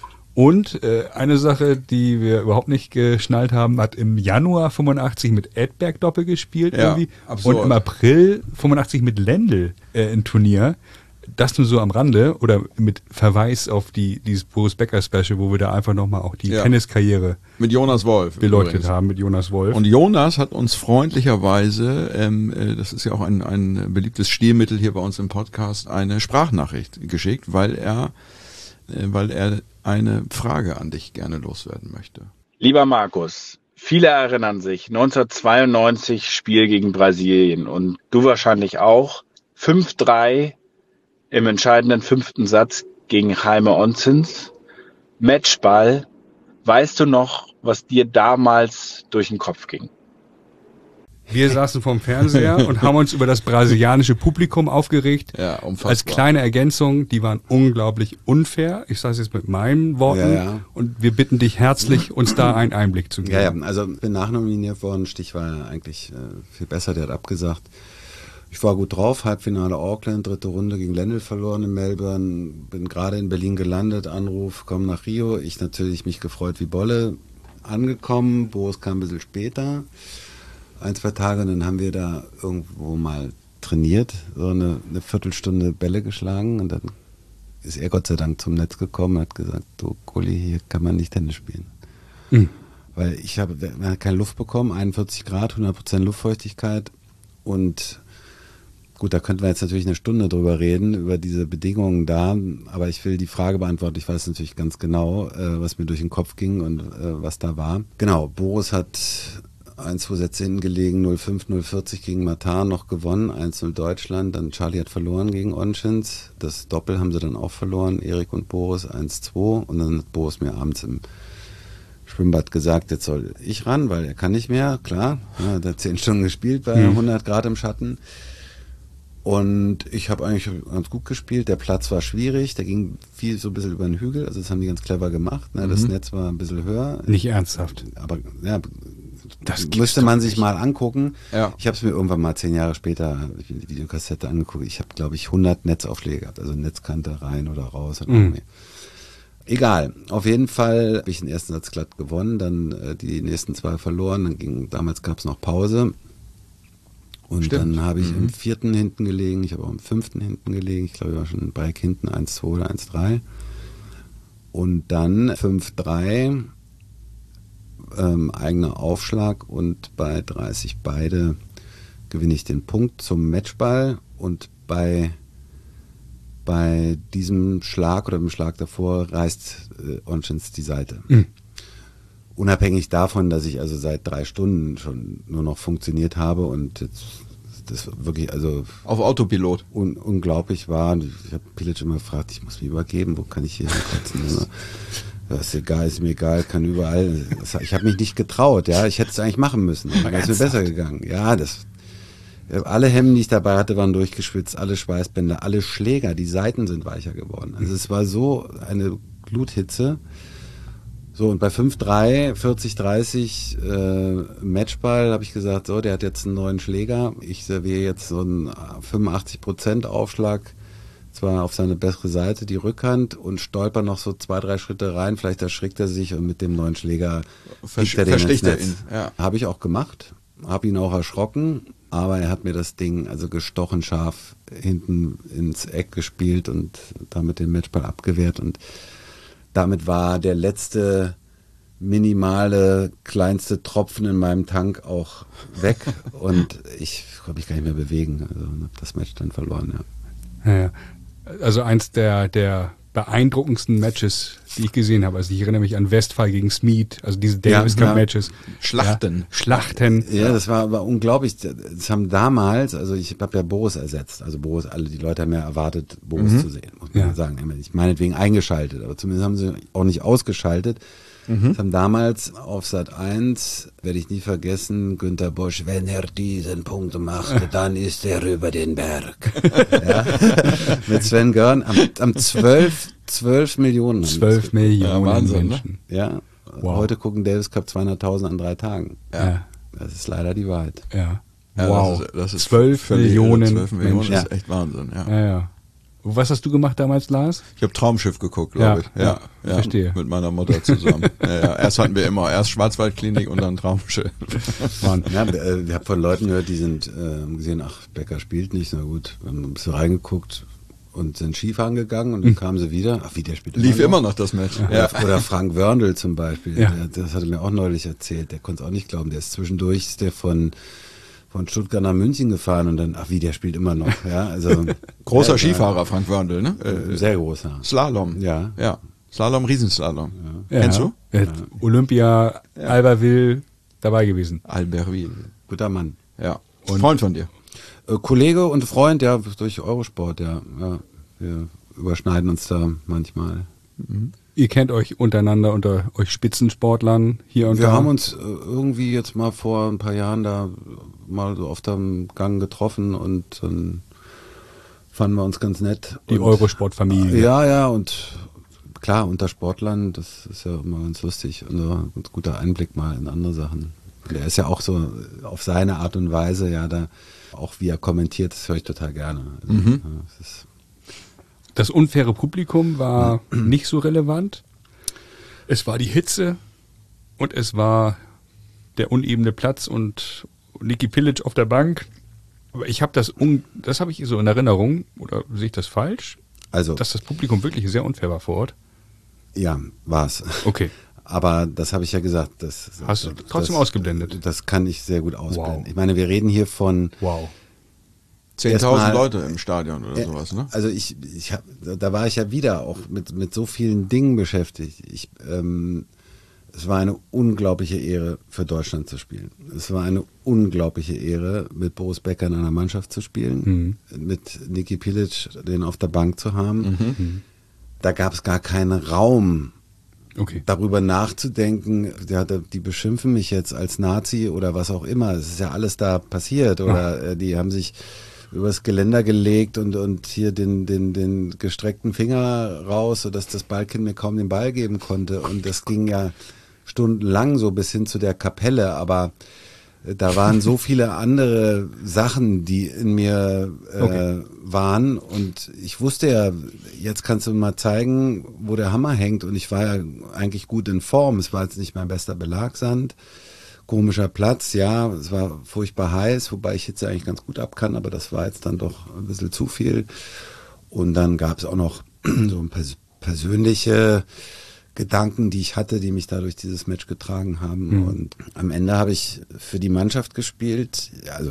Und äh, eine Sache, die wir überhaupt nicht geschnallt haben, hat im Januar fünfundachtzig mit Edberg Doppel gespielt ja, irgendwie absurd. Und im April fünfundachtzig mit Lendl äh, ein Turnier. Das nur so am Rande oder mit Verweis auf die dieses Boris Becker Special, wo wir da einfach nochmal auch die ja. Tenniskarriere mit Jonas Wolf beleuchtet übrigens. haben, mit Jonas Wolf. Und Jonas hat uns freundlicherweise, ähm, äh, das ist ja auch ein, ein beliebtes Stilmittel hier bei uns im Podcast, eine Sprachnachricht geschickt, weil er, äh, weil er eine Frage an dich gerne loswerden möchte. Lieber Markus, viele erinnern sich, neunzehnhundertzweiundneunzig Spiel gegen Brasilien und du wahrscheinlich auch, fünf drei im entscheidenden fünften Satz gegen Jaime Onsins, Matchball. Weißt du noch, was dir damals durch den Kopf ging? Wir saßen vorm Fernseher und haben uns über das brasilianische Publikum aufgeregt. Ja, unfassbar. Als kleine Ergänzung, die waren unglaublich unfair. Ich sage es jetzt mit meinen Worten. Ja, ja. Und wir bitten dich herzlich, uns da einen Einblick zu geben. Ja, ja, also ich bin nachnominiert worden. Stich war ja eigentlich äh, viel besser, der hat abgesagt. Ich war gut drauf, Halbfinale Auckland, dritte Runde gegen Lendl verloren in Melbourne, bin gerade in Berlin gelandet, Anruf, komm nach Rio. Ich natürlich mich gefreut wie Bolle, angekommen, Boris kam ein bisschen später, ein, zwei Tage, und dann haben wir da irgendwo mal trainiert, so eine, eine Viertelstunde Bälle geschlagen, und dann ist er Gott sei Dank zum Netz gekommen und hat gesagt, du Gulli, hier kann man nicht Tennis spielen. Mhm. Weil ich habe keine Luft bekommen, einundvierzig Grad, hundert Prozent Luftfeuchtigkeit, und gut, da könnten wir jetzt natürlich eine Stunde drüber reden, über diese Bedingungen da, aber ich will die Frage beantworten. Ich weiß natürlich ganz genau, äh, was mir durch den Kopf ging und äh, was da war. Genau, Boris hat ein, zwei Sätze hinten gelegen, null fünf, null vierzig gegen Matan noch gewonnen, eins null Deutschland, dann Charlie hat verloren gegen Onschins, das Doppel haben sie dann auch verloren, Erik und Boris eins zwei, und dann hat Boris mir abends im Schwimmbad gesagt, jetzt soll ich ran, weil er kann nicht mehr, klar, ja, hat er zehn Stunden gespielt bei mhm. hundert Grad im Schatten. Und ich habe eigentlich ganz gut gespielt. Der Platz war schwierig, der ging viel so ein bisschen über den Hügel, also das haben die ganz clever gemacht. Ne? Das mhm. Netz war ein bisschen höher. Nicht ernsthaft. Aber ja, das müsste man sich mal angucken. Ja. Ich habe es mir irgendwann mal zehn Jahre später, hab ich mir die Videokassette angeguckt. Ich habe, glaube ich, hundert Netzaufschläge gehabt, also Netzkante rein oder raus. Oder mhm. Egal, auf jeden Fall habe ich den ersten Satz glatt gewonnen, dann äh, die nächsten zwei verloren, dann ging, damals gab es noch Pause. Und Stimmt. dann habe ich mhm. im vierten hinten gelegen, ich habe auch im fünften hinten gelegen, ich glaube, ich war schon ein Break hinten, eins zwei oder eins drei. Und dann fünf drei, ähm, eigener Aufschlag, und bei dreißig beide gewinne ich den Punkt zum Matchball, und bei, bei diesem Schlag oder dem Schlag davor reißt äh, Onschins die Seite. Mhm. Unabhängig davon, dass ich also seit drei Stunden schon nur noch funktioniert habe und jetzt das wirklich also auf Autopilot un, unglaublich war. Und ich habe Pilic immer gefragt, ich muss mich übergeben, wo kann ich hier hinkotzen? Das ist egal, ist mir egal, kann überall. Ich habe mich nicht getraut, ja. Ich hätte es eigentlich machen müssen. Dann wäre es mir besser gegangen. Ja, das. Alle Hemden, die ich dabei hatte, waren durchgeschwitzt, alle Schweißbänder, alle Schläger, die Seiten sind weicher geworden. Also es war so eine Gluthitze. So, und bei fünf drei, vierzig dreißig äh, Matchball habe ich gesagt, so, der hat jetzt einen neuen Schläger. Ich serviere jetzt so einen fünfundachtzig Prozent Aufschlag, zwar auf seine bessere Seite, die Rückhand, und stolper noch so zwei, drei Schritte rein. Vielleicht erschrickt er sich, und mit dem neuen Schläger Versch- er den versticht er ihn. Ja. Habe ich auch gemacht, habe ihn auch erschrocken, aber er hat mir das Ding also gestochen scharf hinten ins Eck gespielt und damit den Matchball abgewehrt, und damit war der letzte minimale, kleinste Tropfen in meinem Tank auch weg, und ich konnte mich gar nicht mehr bewegen. Also habe das Match dann verloren, ja. Ja, ja. Also eins der, der beeindruckendsten Matches, die ich gesehen habe. Also ich erinnere mich an Westphal gegen Smead, also diese Davis Cup Matches. Schlachten. Ja, Schlachten. Ja, das war aber unglaublich. Das haben damals, also ich habe ja Boris ersetzt. Also Boris, alle die Leute haben ja erwartet, Boris mhm. zu sehen, muss man ja sagen. Ich meinetwegen eingeschaltet, aber zumindest haben sie auch nicht ausgeschaltet. Mhm. Das haben damals auf Sat eins, werde ich nie vergessen, Günter Bosch, wenn er diesen Punkt macht, dann ist er über den Berg. Ja? Mit Sven Görn am, am zwölf, zwölf Millionen. zwölf Millionen ja, Wahnsinn, Menschen. Ne? Ja, wow. Heute gucken Davis Cup zweihunderttausend an drei Tagen. Ja. Das ist leider die Wahrheit. Ja. Ja, wow. Das ist, das ist zwölf Millionen zwölf Millionen Menschen. ist echt Wahnsinn, ja. Ja, ja. Was hast du gemacht damals, Lars? Ich habe Traumschiff geguckt, glaube ja, ich. Ja, ja, verstehe. Mit meiner Mutter zusammen. ja, ja. Erst hatten wir immer, erst Schwarzwaldklinik und dann Traumschiff. Ja, ich habe von Leuten gehört, die sind äh, gesehen, ach, Becker spielt nicht, na gut, wir haben ein bisschen reingeguckt und sind Skifahren gegangen, und dann hm. kamen sie wieder, ach, wie, der spielt Lief immer noch, immer noch das Match. Ja. Ja. Oder Frank Wörndl zum Beispiel, ja. der, das hat er mir auch neulich erzählt, der konnte es auch nicht glauben, der ist zwischendurch, ist der von von Stuttgart nach München gefahren, und dann, ach wie, der spielt immer noch. Ja, also großer ja, Skifahrer, Frank Wörndl, ne? Äh, sehr großer. Slalom. Ja. Ja. Slalom, Riesenslalom. Ja. Kennst du? Ja. Olympia, ja. Albertville dabei gewesen. Albertville. Guter Mann. Ja. Und Freund von dir. Äh, Kollege und Freund, ja, durch Eurosport, ja. ja. Wir überschneiden uns da manchmal. Mhm. Ihr kennt euch untereinander, unter euch Spitzensportlern hier und Wir da. haben uns äh, irgendwie jetzt mal vor ein paar Jahren da mal so auf dem Gang getroffen und dann fanden wir uns ganz nett. Die und, Eurosport-Familie. Ja, ja, und klar, unter Sportlern, das ist ja immer ganz lustig und so ein ganz guter Einblick mal in andere Sachen. Und er ist ja auch so auf seine Art und Weise, ja, da auch wie er kommentiert, das höre ich total gerne. Also, Mhm. ja, das ist Das unfaire Publikum war nicht so relevant. Es war die Hitze und es war der unebene Platz und Niki Pilic auf der Bank. Aber ich habe das, un das habe ich so in Erinnerung, oder sehe ich das falsch, also, dass das Publikum wirklich sehr unfair war vor Ort. ja, war's. Okay. Aber das habe ich ja gesagt. Das, Hast du das, trotzdem das, ausgeblendet? Das kann ich sehr gut ausblenden. Wow. Ich meine, wir reden hier von Wow. zehntausend Erstmal- Leute im Stadion oder Äh, sowas, ne? Also ich, ich hab, da war ich ja wieder auch mit, mit so vielen Dingen beschäftigt. Ich, ähm, es war eine unglaubliche Ehre, für Deutschland zu spielen. Es war eine unglaubliche Ehre, mit Boris Becker in einer Mannschaft zu spielen, mit Niki Pilic den auf der Bank zu haben. Da gab es gar keinen Raum, Okay. darüber nachzudenken, ja, die beschimpfen mich jetzt als Nazi oder was auch immer. Es ist ja alles da passiert. Oder äh, die haben sich übers Geländer gelegt und, und hier den, den, den gestreckten Finger raus, sodass das Ballkind mir kaum den Ball geben konnte. Und das ging ja stundenlang so bis hin zu der Kapelle. Aber äh, da waren so viele andere Sachen, die in mir äh, Okay. waren. Und ich wusste ja, jetzt kannst du mal zeigen, wo der Hammer hängt. Und ich war ja eigentlich gut in Form. Es war jetzt nicht mein bester Belagsand. Komischer Platz, ja, es war furchtbar heiß, wobei ich Hitze eigentlich ganz gut ab kann, aber das war jetzt dann doch ein bisschen zu viel. Und dann gab es auch noch so ein pers persönliche Gedanken, die ich hatte, die mich da durch dieses Match getragen haben. Mhm. Und am Ende habe ich für die Mannschaft gespielt, ja, also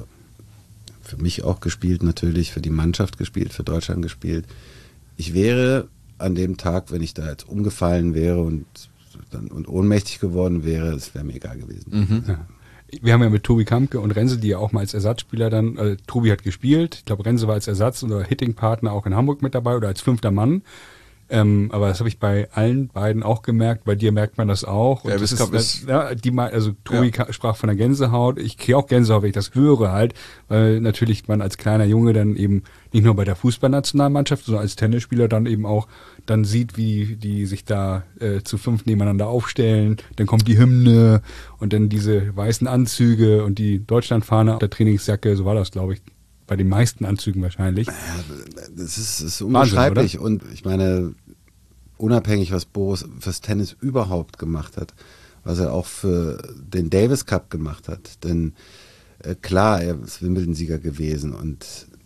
für mich auch gespielt natürlich, für die Mannschaft gespielt, für Deutschland gespielt. Ich wäre an dem Tag, wenn ich da jetzt umgefallen wäre und dann und ohnmächtig geworden wäre, es wäre mir egal gewesen. Ja. Wir haben ja mit Tobi Kampke und Renze, die ja auch mal als Ersatzspieler dann, äh, Tobi hat gespielt, ich glaube Renze war als Ersatz oder Hitting-Partner auch in Hamburg mit dabei oder als fünfter Mann. Ähm, aber das habe ich bei allen beiden auch gemerkt. Bei dir merkt man das auch. Und Der das Wiskap ist, ist- ja, die, mal- also Tobi Ja. ka- sprach von der Gänsehaut. Ich kriege auch Gänsehaut, wenn ich das höre halt, weil natürlich man als kleiner Junge dann eben nicht nur bei der Fußballnationalmannschaft, sondern als Tennisspieler dann eben auch dann sieht, wie die sich da äh, zu fünf nebeneinander aufstellen. Dann kommt die Hymne und dann diese weißen Anzüge und die Deutschlandfahne auf der Trainingsjacke. So war das, glaube ich, bei den meisten Anzügen wahrscheinlich. Das ist, ist unbeschreiblich. Und ich meine, unabhängig, was Boris fürs Tennis überhaupt gemacht hat, was er auch für den Davis Cup gemacht hat. Denn äh, klar, er ist Wimbledon-Sieger gewesen und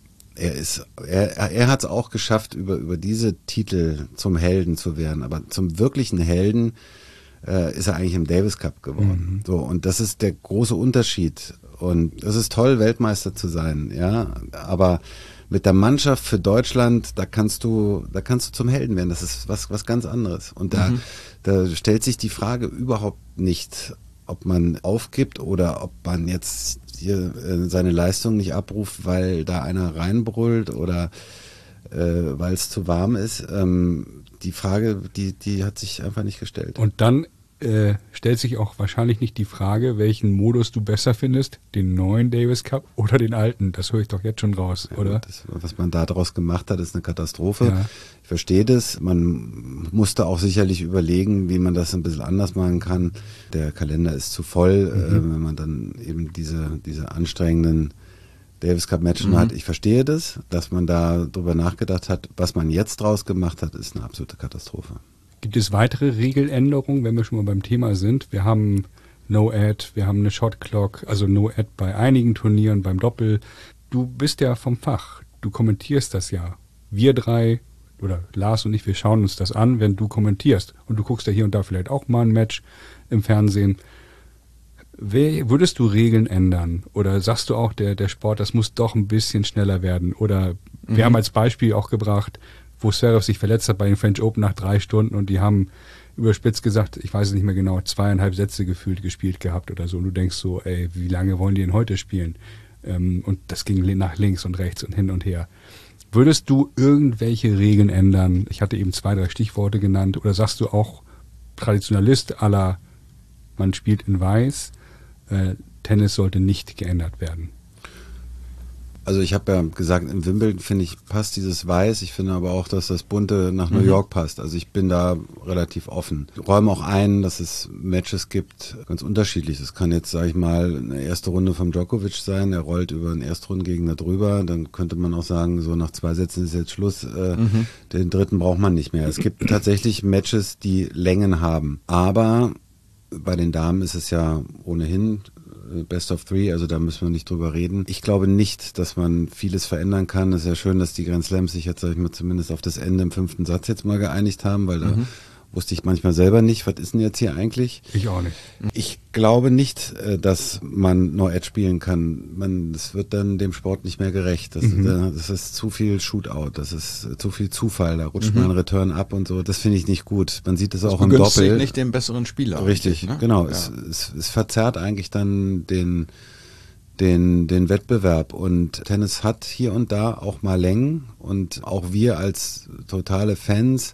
er ist, er, er hat es auch geschafft, über, über diese Titel zum Helden zu werden. Aber zum wirklichen Helden äh, ist er eigentlich im Davis Cup geworden. Mhm. So, und das ist der große Unterschied. Und es ist toll, Weltmeister zu sein, ja. Aber mit der Mannschaft für Deutschland, da kannst du, da kannst du zum Helden werden. Das ist was, was ganz anderes. Und da, Mhm. da stellt sich die Frage überhaupt nicht, ob man aufgibt oder ob man jetzt hier äh, seine Leistung nicht abruft, weil da einer reinbrüllt oder äh, weil es zu warm ist. Ähm, die Frage, die, die hat sich einfach nicht gestellt. Und dann äh, stellt sich auch wahrscheinlich nicht die Frage, welchen Modus du besser findest, den neuen Davis Cup oder den alten. Das höre ich doch jetzt schon raus, oder? Das, was man da draus gemacht hat, ist eine Katastrophe. Ja. Ich verstehe das. Man musste auch sicherlich überlegen, wie man das ein bisschen anders machen kann. Der Kalender ist zu voll, Mhm. äh, wenn man dann eben diese, diese anstrengenden Davis Cup Matchen Mhm. hat. Ich verstehe das, dass man da drüber nachgedacht hat. Was man jetzt draus gemacht hat, ist eine absolute Katastrophe. Gibt es weitere Regeländerungen, wenn wir schon mal beim Thema sind? Wir haben No-Ad, wir haben eine Shot Clock, also No-Ad bei einigen Turnieren, beim Doppel. Du bist ja vom Fach, du kommentierst das ja. Wir drei oder Lars und ich, wir schauen uns das an, wenn du kommentierst. Und du guckst ja hier und da vielleicht auch mal ein Match im Fernsehen. Wer, würdest du Regeln ändern? Oder sagst du auch, der, der Sport, das muss doch ein bisschen schneller werden? Oder wir Mhm. haben als Beispiel auch gebracht, wo Zverev sich verletzt hat bei den French Open nach drei Stunden und die haben überspitzt gesagt, ich weiß es nicht mehr genau, zweieinhalb Sätze gefühlt gespielt gehabt oder so. Und du denkst so, ey, wie lange wollen die denn heute spielen? Ähm, und das ging nach links und rechts und hin und her. Würdest du irgendwelche Regeln ändern? Ich hatte eben zwei, drei Stichworte genannt. Oder sagst du auch Traditionalist à la man spielt in Weiß, äh, Tennis sollte nicht geändert werden? Also ich habe ja gesagt, im Wimbledon finde ich, passt dieses Weiß. Ich finde aber auch, dass das Bunte nach New Mhm. York passt. Also ich bin da relativ offen. Ich räume auch ein, dass es Matches gibt, ganz unterschiedlich. Es kann jetzt, sage ich mal, eine erste Runde vom Djokovic sein. Er rollt über einen Erstrundengegner drüber. Dann könnte man auch sagen, so nach zwei Sätzen ist jetzt Schluss. Äh, Mhm. Den dritten braucht man nicht mehr. Es gibt tatsächlich Matches, die Längen haben. Aber bei den Damen ist es ja ohnehin Best of Three, also da müssen wir nicht drüber reden. Ich glaube nicht, dass man vieles verändern kann. Es ist ja schön, dass die Grand Slams sich jetzt, sag ich mal, zumindest auf das Ende im fünften Satz jetzt mal geeinigt haben, weil da Mhm. wusste ich manchmal selber nicht, was ist denn jetzt hier eigentlich? Ich auch nicht. Ich glaube nicht, äh, dass man No Edge spielen kann. Man, das wird dann dem Sport nicht mehr gerecht. Das, Mhm. äh, das ist zu viel Shootout, das ist äh, zu viel Zufall, da rutscht Mhm. mal ein Return ab und so. Das finde ich nicht gut. Man sieht es Das auch im begünstigt Doppel. nicht den besseren Spieler. Richtig, ne? genau. Ja. Es, es, es verzerrt eigentlich dann den, den, den Wettbewerb. Und Tennis hat hier und da auch mal Längen. Und auch wir als totale Fans,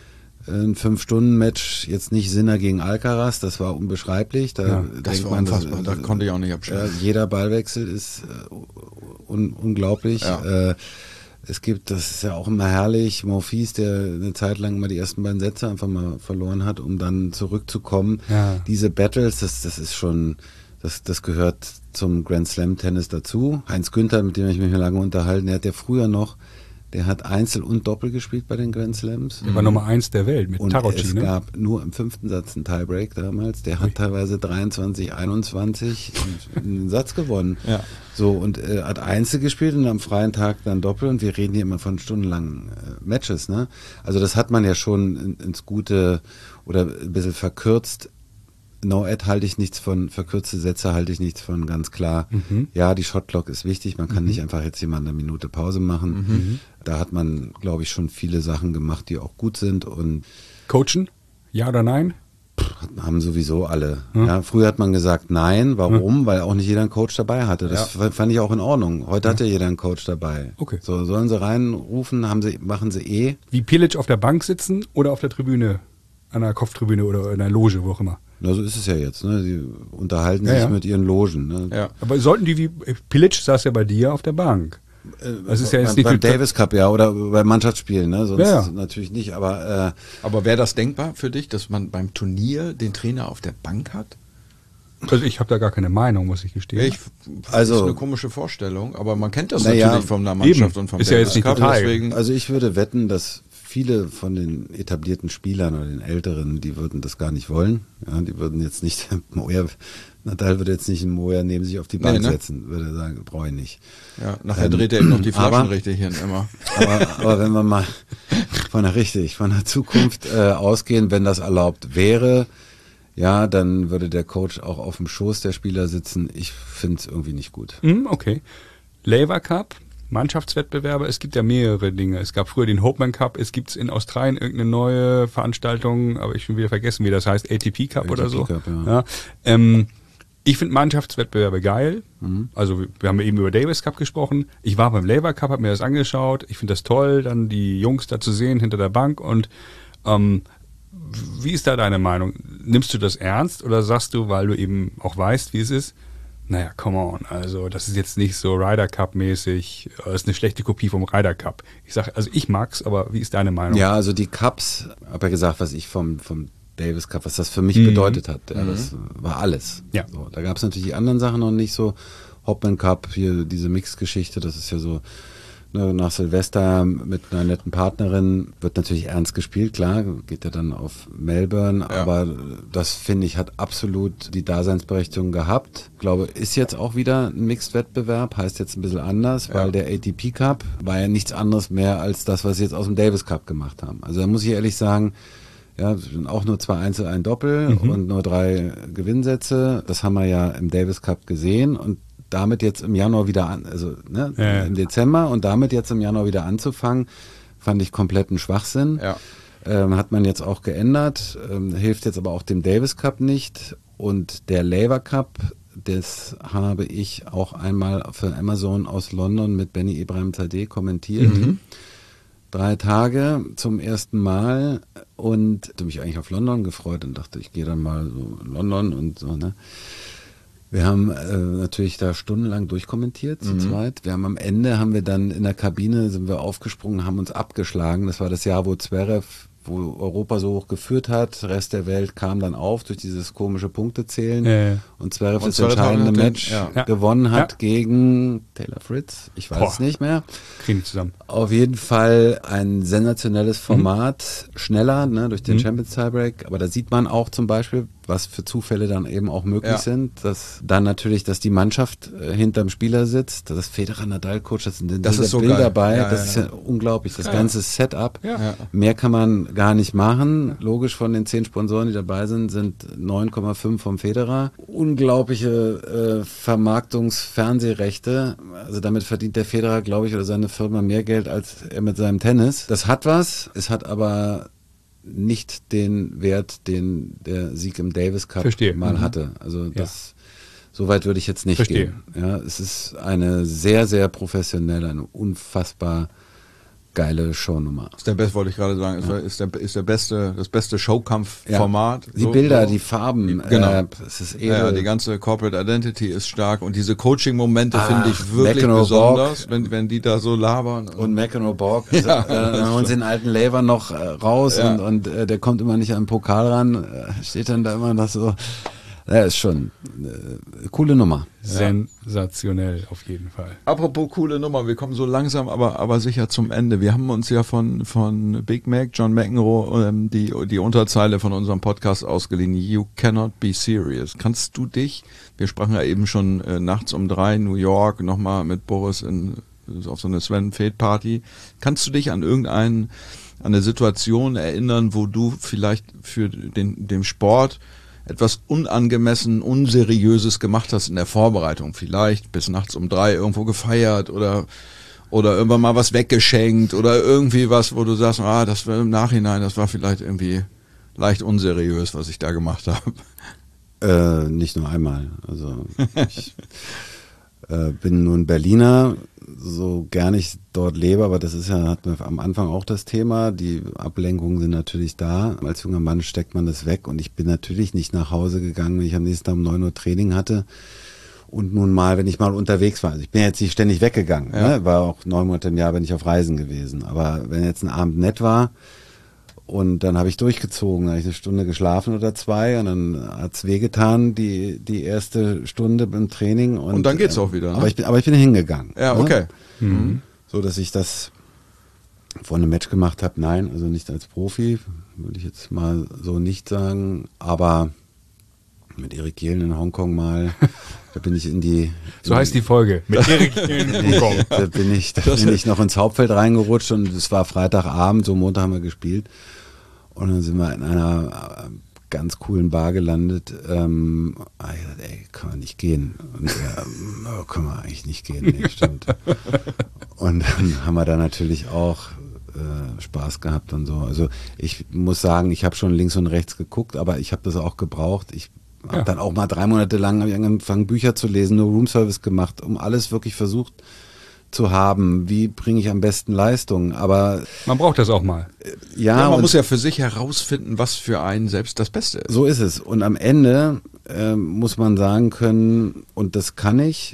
ein Fünf-Stunden-Match, jetzt nicht Sinner gegen Alcaraz, das war unbeschreiblich. Da Ja, Das denkt war man, unfassbar, das- da konnte ich auch nicht ja, abschalten. jeder Ballwechsel ist äh, un, unglaublich. Ja. Äh, es gibt, das ist ja auch immer herrlich, Monfils, der eine Zeit lang mal die ersten beiden Sätze einfach mal verloren hat, um dann zurückzukommen. Ja. Diese Battles, das, das ist schon, das, das gehört zum Grand Slam Tennis dazu. Heinz Günther, mit dem ich mich lange unterhalten, der hat ja früher noch, der hat Einzel und Doppel gespielt bei den Grand Slams. Der war Nummer eins der Welt mit Und Tarocci, es ne? gab nur im fünften Satz einen Tiebreak damals. Der hat Ui. teilweise dreiundzwanzig, einundzwanzig einen Satz gewonnen. Ja. So, und äh, hat Einzel gespielt und am freien Tag dann Doppel. Und wir reden hier immer von stundenlangen äh, Matches. Ne? Also das hat man ja schon in, ins Gute oder ein bisschen verkürzt. No-Ad halte ich nichts von, verkürzte Sätze halte ich nichts von, ganz klar. Mhm. Ja, die Shotclock ist wichtig, man kann nicht einfach jetzt jemand eine Minute Pause machen. Mhm. Da hat man, glaube ich, schon viele Sachen gemacht, die auch gut sind und Coachen? Ja oder nein? haben sowieso alle. Ja. Ja, früher hat man gesagt nein, warum? Weil auch nicht jeder einen Coach dabei hatte. Das Ja. fand ich auch in Ordnung. Heute hat ja jeder einen Coach dabei. Okay. So, sollen sie reinrufen, haben sie, machen sie eh. Wie Pilic auf der Bank sitzen oder auf der Tribüne? An der Kopftribüne oder in einer Loge, wo auch immer. Na, so ist es ja jetzt. Ne? Die unterhalten Ja, sich ja. mit ihren Logen. Ne? Ja. Aber sollten die wie, Pilic saß ja bei dir auf der Bank. Das ist ja jetzt beim, nicht beim viel- Davis Cup, ja, oder bei Mannschaftsspielen, ne? Sonst Ja, ja. natürlich nicht. Aber äh, Aber wäre das denkbar für dich, dass man beim Turnier den Trainer auf der Bank hat? Also ich habe da gar keine Meinung, muss ich gestehen. Ich, Also- das ist eine komische Vorstellung, aber man kennt das Naja, natürlich von der Mannschaft eben. und vom Ist ja Davis jetzt nicht Cup, total. deswegen also ich würde wetten, dass viele von den etablierten Spielern oder den Älteren, die würden das gar nicht wollen. Ja, die würden jetzt nicht, Moer, Nadal würde jetzt nicht einen Moer neben sich auf die Bank Nee, ne? setzen, würde sagen, brauche ich nicht. ja, nachher Ähm, dreht er eben noch die Flaschen aber- richtig hin immer. Aber, aber wenn wir mal von der richtig, von der Zukunft äh, ausgehen, wenn das erlaubt wäre, ja, dann würde der Coach auch auf dem Schoß der Spieler sitzen. Ich finde es irgendwie nicht gut. Hm, okay. Laver Cup, Mannschaftswettbewerbe, es gibt ja mehrere Dinge. Es gab früher den Hopeman Cup, es gibt in Australien irgendeine neue Veranstaltung, aber ich schon wieder vergessen, wie das heißt, A T P Cup oder A T P so. Cup, ja. Ja, ähm, ich finde Mannschaftswettbewerbe geil. Mhm. Also wir, wir haben ja eben über Davis Cup gesprochen. Ich war beim Laver Cup, habe mir das angeschaut. Ich finde das toll, dann die Jungs da zu sehen hinter der Bank. Und ähm, wie ist da deine Meinung? Nimmst du das ernst oder sagst du, weil du eben auch weißt, wie es ist, naja, come on, also das ist jetzt nicht so Ryder Cup mäßig, das ist eine schlechte Kopie vom Ryder Cup. Ich sage, also ich mag's, aber wie ist deine Meinung? Ja, also die Cups, habe ja gesagt, was ich vom, vom Davis Cup, was das für mich Mhm. bedeutet hat. Ja, das war alles. Ja. So, da gab es natürlich die anderen Sachen noch nicht so. Hopman Cup, hier diese Mix-Geschichte, das ist ja so ne, nach Silvester mit einer netten Partnerin, wird natürlich ernst gespielt, klar, geht ja dann auf Melbourne, Ja. aber das finde ich hat absolut die Daseinsberechtigung gehabt. Ich glaube, ist jetzt auch wieder ein Mixed-Wettbewerb, heißt jetzt ein bisschen anders, Ja. weil der A T P Cup war ja nichts anderes mehr als das, was sie jetzt aus dem Davis Cup gemacht haben. Also da muss ich ehrlich sagen, ja, es sind auch nur zwei Einzel, ein Doppel Mhm. und nur drei Gewinnsätze. Das haben wir ja im Davis Cup gesehen und damit jetzt im Januar wieder an, also ne, Ja, ja. im Dezember und damit jetzt im Januar wieder anzufangen, fand ich kompletten Schwachsinn. Ja. Ähm, hat man jetzt auch geändert, ähm, hilft jetzt aber auch dem Davis Cup nicht und der Laver Cup das habe ich auch einmal für Amazon aus London mit Benny Ibrahimzadeh kommentiert. Mhm. Drei Tage zum ersten Mal und hatte mich eigentlich auf London gefreut und dachte, ich gehe dann mal so in London und so, ne. Wir haben äh, natürlich da stundenlang durchkommentiert, zu mhm. zweit. Wir haben am Ende, haben wir dann in der Kabine, sind wir aufgesprungen, haben uns abgeschlagen. Das war das Jahr, wo Zverev, wo Europa so hoch geführt hat. Der Rest der Welt kam dann auf durch dieses komische Punktezählen. Ja, ja. Und Zverev das entscheidende Match den, ja. gewonnen hat ja. gegen Taylor Fritz. Ich weiß Boah. es nicht mehr. Kriegen die zusammen. Auf jeden Fall ein sensationelles Format. Mhm. Schneller, ne, durch den mhm. Champions Tiebreak. Aber da sieht man auch zum Beispiel, was für Zufälle dann eben auch möglich ja. sind, dass dann natürlich, dass die Mannschaft äh, hinterm Spieler sitzt, das Federer-Nadal-Coach, das sind das ist so Bilder geil. dabei, ja, das ja, ist ja unglaublich, das ja. ganze Setup. Ja. Ja. Mehr kann man gar nicht machen. Logisch, von den zehn Sponsoren, die dabei sind, sind neun Komma fünf vom Federer. Unglaubliche äh, Vermarktungs-Fernsehrechte, also damit verdient der Federer, glaube ich, oder seine Firma mehr Geld als er mit seinem Tennis. Das hat was, es hat aber nicht den Wert, den der Sieg im Davis Cup Verstehe. mal mhm. hatte. Also das, ja. so weit würde ich jetzt nicht Verstehe. gehen. Ja, es ist eine sehr, sehr professionelle, eine unfassbar geile Shownummer. Ist der beste, wollte ich gerade sagen, ja. ist der ist der beste, das beste Showkampfformat. Ja. Die so, Bilder, so. die Farben, genau. Äh, es ist edel. Ja, die ganze Corporate Identity ist stark und diese Coaching-Momente ah, finde ich wirklich besonders, wenn wenn die da so labern. Und McEnroe-Borg, also, ja, äh, wir uns den alten Lever noch äh, raus ja. und, und äh, der kommt immer nicht an den Pokal ran, äh, steht dann da immer noch so. Ja, ist schon eine coole Nummer. Sensationell, auf jeden Fall. Apropos coole Nummer, wir kommen so langsam, aber aber sicher zum Ende. Wir haben uns ja von von Big Mac, John McEnroe, ähm, die die Unterzeile von unserem Podcast ausgeliehen. You cannot be serious. Kannst du dich, wir sprachen ja eben schon äh, nachts um drei, New York, nochmal mit Boris in, auf so eine Sven Feth Party. Kannst du dich an irgendeinen, an eine Situation erinnern, wo du vielleicht für den dem Sport etwas unangemessen, unseriöses gemacht hast in der Vorbereitung, vielleicht bis nachts um drei irgendwo gefeiert oder oder irgendwann mal was weggeschenkt oder irgendwie was, wo du sagst, ah, das war im Nachhinein, das war vielleicht irgendwie leicht unseriös, was ich da gemacht habe. Äh, nicht nur einmal. Also ich äh, bin nun Berliner, so gern ich dort lebe, aber das ist ja, hatten wir am Anfang auch das Thema, die Ablenkungen sind natürlich da. Als junger Mann steckt man das weg und ich bin natürlich nicht nach Hause gegangen, wenn ich am nächsten Tag um neun Uhr Training hatte und nun mal, wenn ich mal unterwegs war. Also ich bin jetzt nicht ständig weggegangen, ja. ne? War auch neun Monate im Jahr bin ich auf Reisen gewesen, aber wenn jetzt ein Abend nett war und dann habe ich durchgezogen, dann habe ich eine Stunde geschlafen oder zwei und dann hat's wehgetan, die die erste Stunde beim Training. Und, und dann geht's auch wieder. Ne? Aber ich bin, aber ich bin hingegangen. Ja, okay. Ne? Mhm. So, dass ich das vor einem Match gemacht habe, nein, also nicht als Profi, würde ich jetzt mal so nicht sagen, aber mit Erik Jelen in Hongkong mal, da bin ich in die... So heißt die Folge, mit Erik Jelen in Hongkong. Da bin ich, da bin ich noch ins Hauptfeld reingerutscht und es war Freitagabend, so Montag haben wir gespielt. Und dann sind wir in einer ganz coolen Bar gelandet. Ähm, ich dachte, ey, können wir nicht gehen. Und ja, oh, können wir eigentlich nicht gehen. Nee, stimmt. Und dann haben wir da natürlich auch äh, Spaß gehabt und so. Also ich muss sagen, ich habe schon links und rechts geguckt, aber ich habe das auch gebraucht. Ich habe ja. dann auch mal drei Monate lang hab ich angefangen, Bücher zu lesen, nur Roomservice gemacht, um alles wirklich versucht zu haben, wie bringe ich am besten Leistung, aber man braucht das auch mal. Ja, ja man muss ja für sich herausfinden, was für einen selbst das Beste ist. So ist es. Und am Ende äh, muss man sagen können, und das kann ich,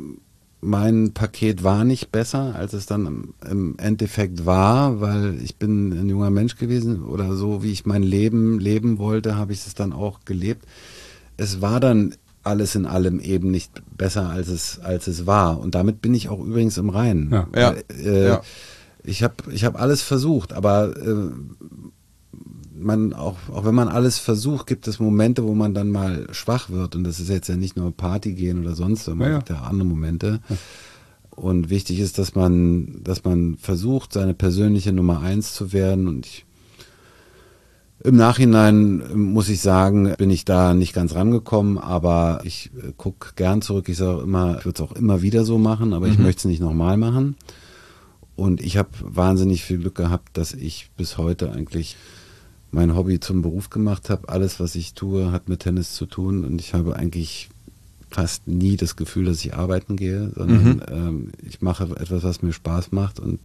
mein Paket war nicht besser, als es dann im, im Endeffekt war, weil ich bin ein junger Mensch gewesen oder so, wie ich mein Leben leben wollte, habe ich es dann auch gelebt. Es war dann alles in allem eben nicht besser, als es als es war. Und damit bin ich auch übrigens im Reinen. Ja. Weil, äh, ja. Ich habe ich hab alles versucht, aber äh, man auch, auch wenn man alles versucht, gibt es Momente, wo man dann mal schwach wird. Und das ist jetzt ja nicht nur Party gehen oder sonst, sondern ja, ja. gibt ja andere Momente. Ja. Und wichtig ist, dass man, dass man versucht, seine persönliche Nummer eins zu werden. Und ich Im Nachhinein muss ich sagen, bin ich da nicht ganz rangekommen, aber ich äh, gucke gern zurück. Ich sage immer, ich würde es auch immer wieder so machen, aber mhm. ich möchte es nicht nochmal machen. Und ich habe wahnsinnig viel Glück gehabt, dass ich bis heute eigentlich mein Hobby zum Beruf gemacht habe. Alles, was ich tue, hat mit Tennis zu tun und ich habe eigentlich fast nie das Gefühl, dass ich arbeiten gehe, sondern Mhm. ähm, ich mache etwas, was mir Spaß macht und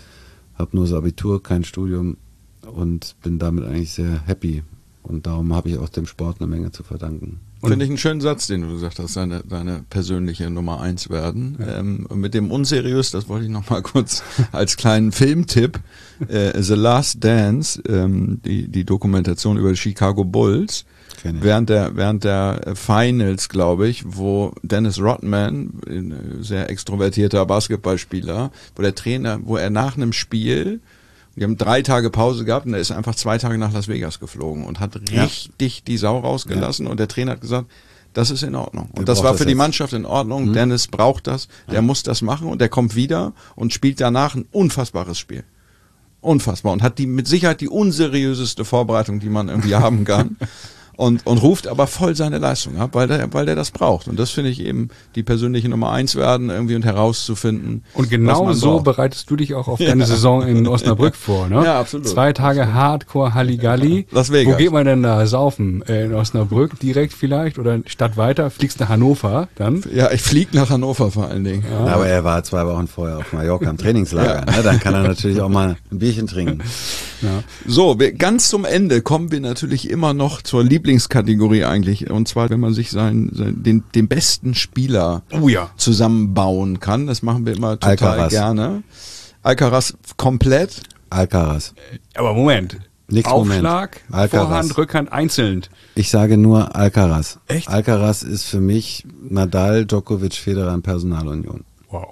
habe nur das Abitur, kein Studium und bin damit eigentlich sehr happy. Und darum habe ich auch dem Sport eine Menge zu verdanken. Finde ich einen schönen Satz, den du gesagt hast, deine, deine persönliche Nummer eins werden. Ja. Ähm, mit dem Unseriös, das wollte ich noch mal kurz als kleinen Filmtipp, äh, The Last Dance, ähm, die, die Dokumentation über die Chicago Bulls, während der, während der Finals, glaube ich, wo Dennis Rodman, ein sehr extrovertierter Basketballspieler, wo der Trainer, wo er nach einem Spiel, die haben drei Tage Pause gehabt und er ist einfach zwei Tage nach Las Vegas geflogen und hat richtig ja. die Sau rausgelassen ja. und der Trainer hat gesagt, das ist in Ordnung. Und der das war für das die jetzt. Mannschaft in Ordnung. Mhm. Dennis braucht das, der ja. muss das machen und der kommt wieder und spielt danach ein unfassbares Spiel. Unfassbar. Und hat die mit Sicherheit die unseriöseste Vorbereitung, die man irgendwie haben kann. Und, und ruft aber voll seine Leistung ab, weil der, weil der das braucht. Und das finde ich eben die persönliche Nummer eins werden irgendwie und herauszufinden. Und genau so braucht. Bereitest du dich auch auf deine ja. Saison in Osnabrück vor, ne? Ja, absolut. Zwei Tage Hardcore Halligalli. Las Vegas. Wo geht man denn da saufen? Äh, in Osnabrück direkt vielleicht oder Stadt weiter? Fliegst nach Hannover dann? Ja, ich flieg nach Hannover vor allen Dingen. Ja. Aber er war zwei Wochen vorher auf Mallorca im Trainingslager. Ja. Ne? Dann kann er natürlich auch mal ein Bierchen trinken. Ja. So, wir, ganz zum Ende kommen wir natürlich immer noch zur Lieblingskategorie eigentlich. Und zwar, wenn man sich seinen, seinen den, den besten Spieler oh ja. zusammenbauen kann. Das machen wir immer total Alcaraz. gerne. Alcaraz komplett. Alcaraz. Aber Moment. Nix Aufschlag, Moment. Vorhand, Rückhand, einzeln. Ich sage nur Alcaraz. Echt? Alcaraz ist für mich Nadal, Djokovic, Federer in Personalunion. Wow.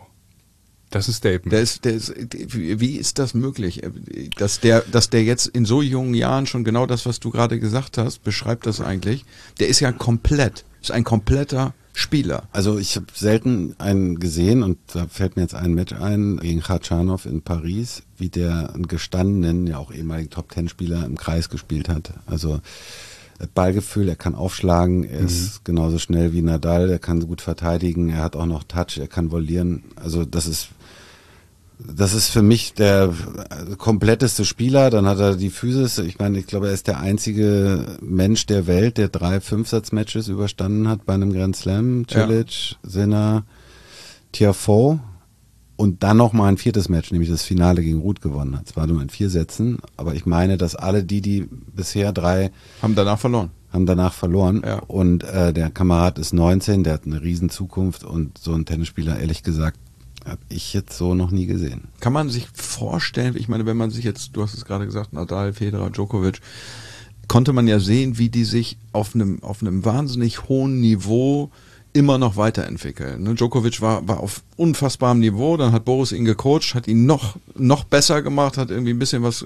Das ist Statement. Der ist, der ist, wie ist das möglich, dass der, dass der jetzt in so jungen Jahren schon genau das, was du gerade gesagt hast, beschreibt das eigentlich. Der ist ja komplett, ist ein kompletter Spieler. Also ich habe selten einen gesehen und da fällt mir jetzt ein Match ein gegen Khachanov in Paris, wie der einen gestandenen, ja auch ehemaligen Top-Ten-Spieler im Kreis gespielt hat. Also Ballgefühl, er kann aufschlagen, er mhm. ist genauso schnell wie Nadal, er kann gut verteidigen, er hat auch noch Touch, er kann vollieren. Also das ist Das ist für mich der kompletteste Spieler. Dann hat er die Physis. Ich meine, ich glaube, er ist der einzige Mensch der Welt, der drei Fünfsatz-Matches überstanden hat bei einem Grand Slam. Cilic, ja. Sinner, Tiafoe und dann noch mal ein viertes Match, nämlich das Finale gegen Ruth gewonnen hat. Es war nur in vier Sätzen, aber ich meine, dass alle die, die bisher drei haben danach verloren. haben danach verloren. Ja. Und äh, der Kamerad ist neunzehn, der hat eine riesen Zukunft und so ein Tennisspieler, ehrlich gesagt, habe ich jetzt so noch nie gesehen. Kann man sich vorstellen, ich meine, wenn man sich jetzt, du hast es gerade gesagt, Nadal, Federer, Djokovic, konnte man ja sehen, wie die sich auf einem auf einem wahnsinnig hohen Niveau immer noch weiterentwickeln. Ne? Djokovic war war auf unfassbarem Niveau, dann hat Boris ihn gecoacht, hat ihn noch noch besser gemacht, hat irgendwie ein bisschen was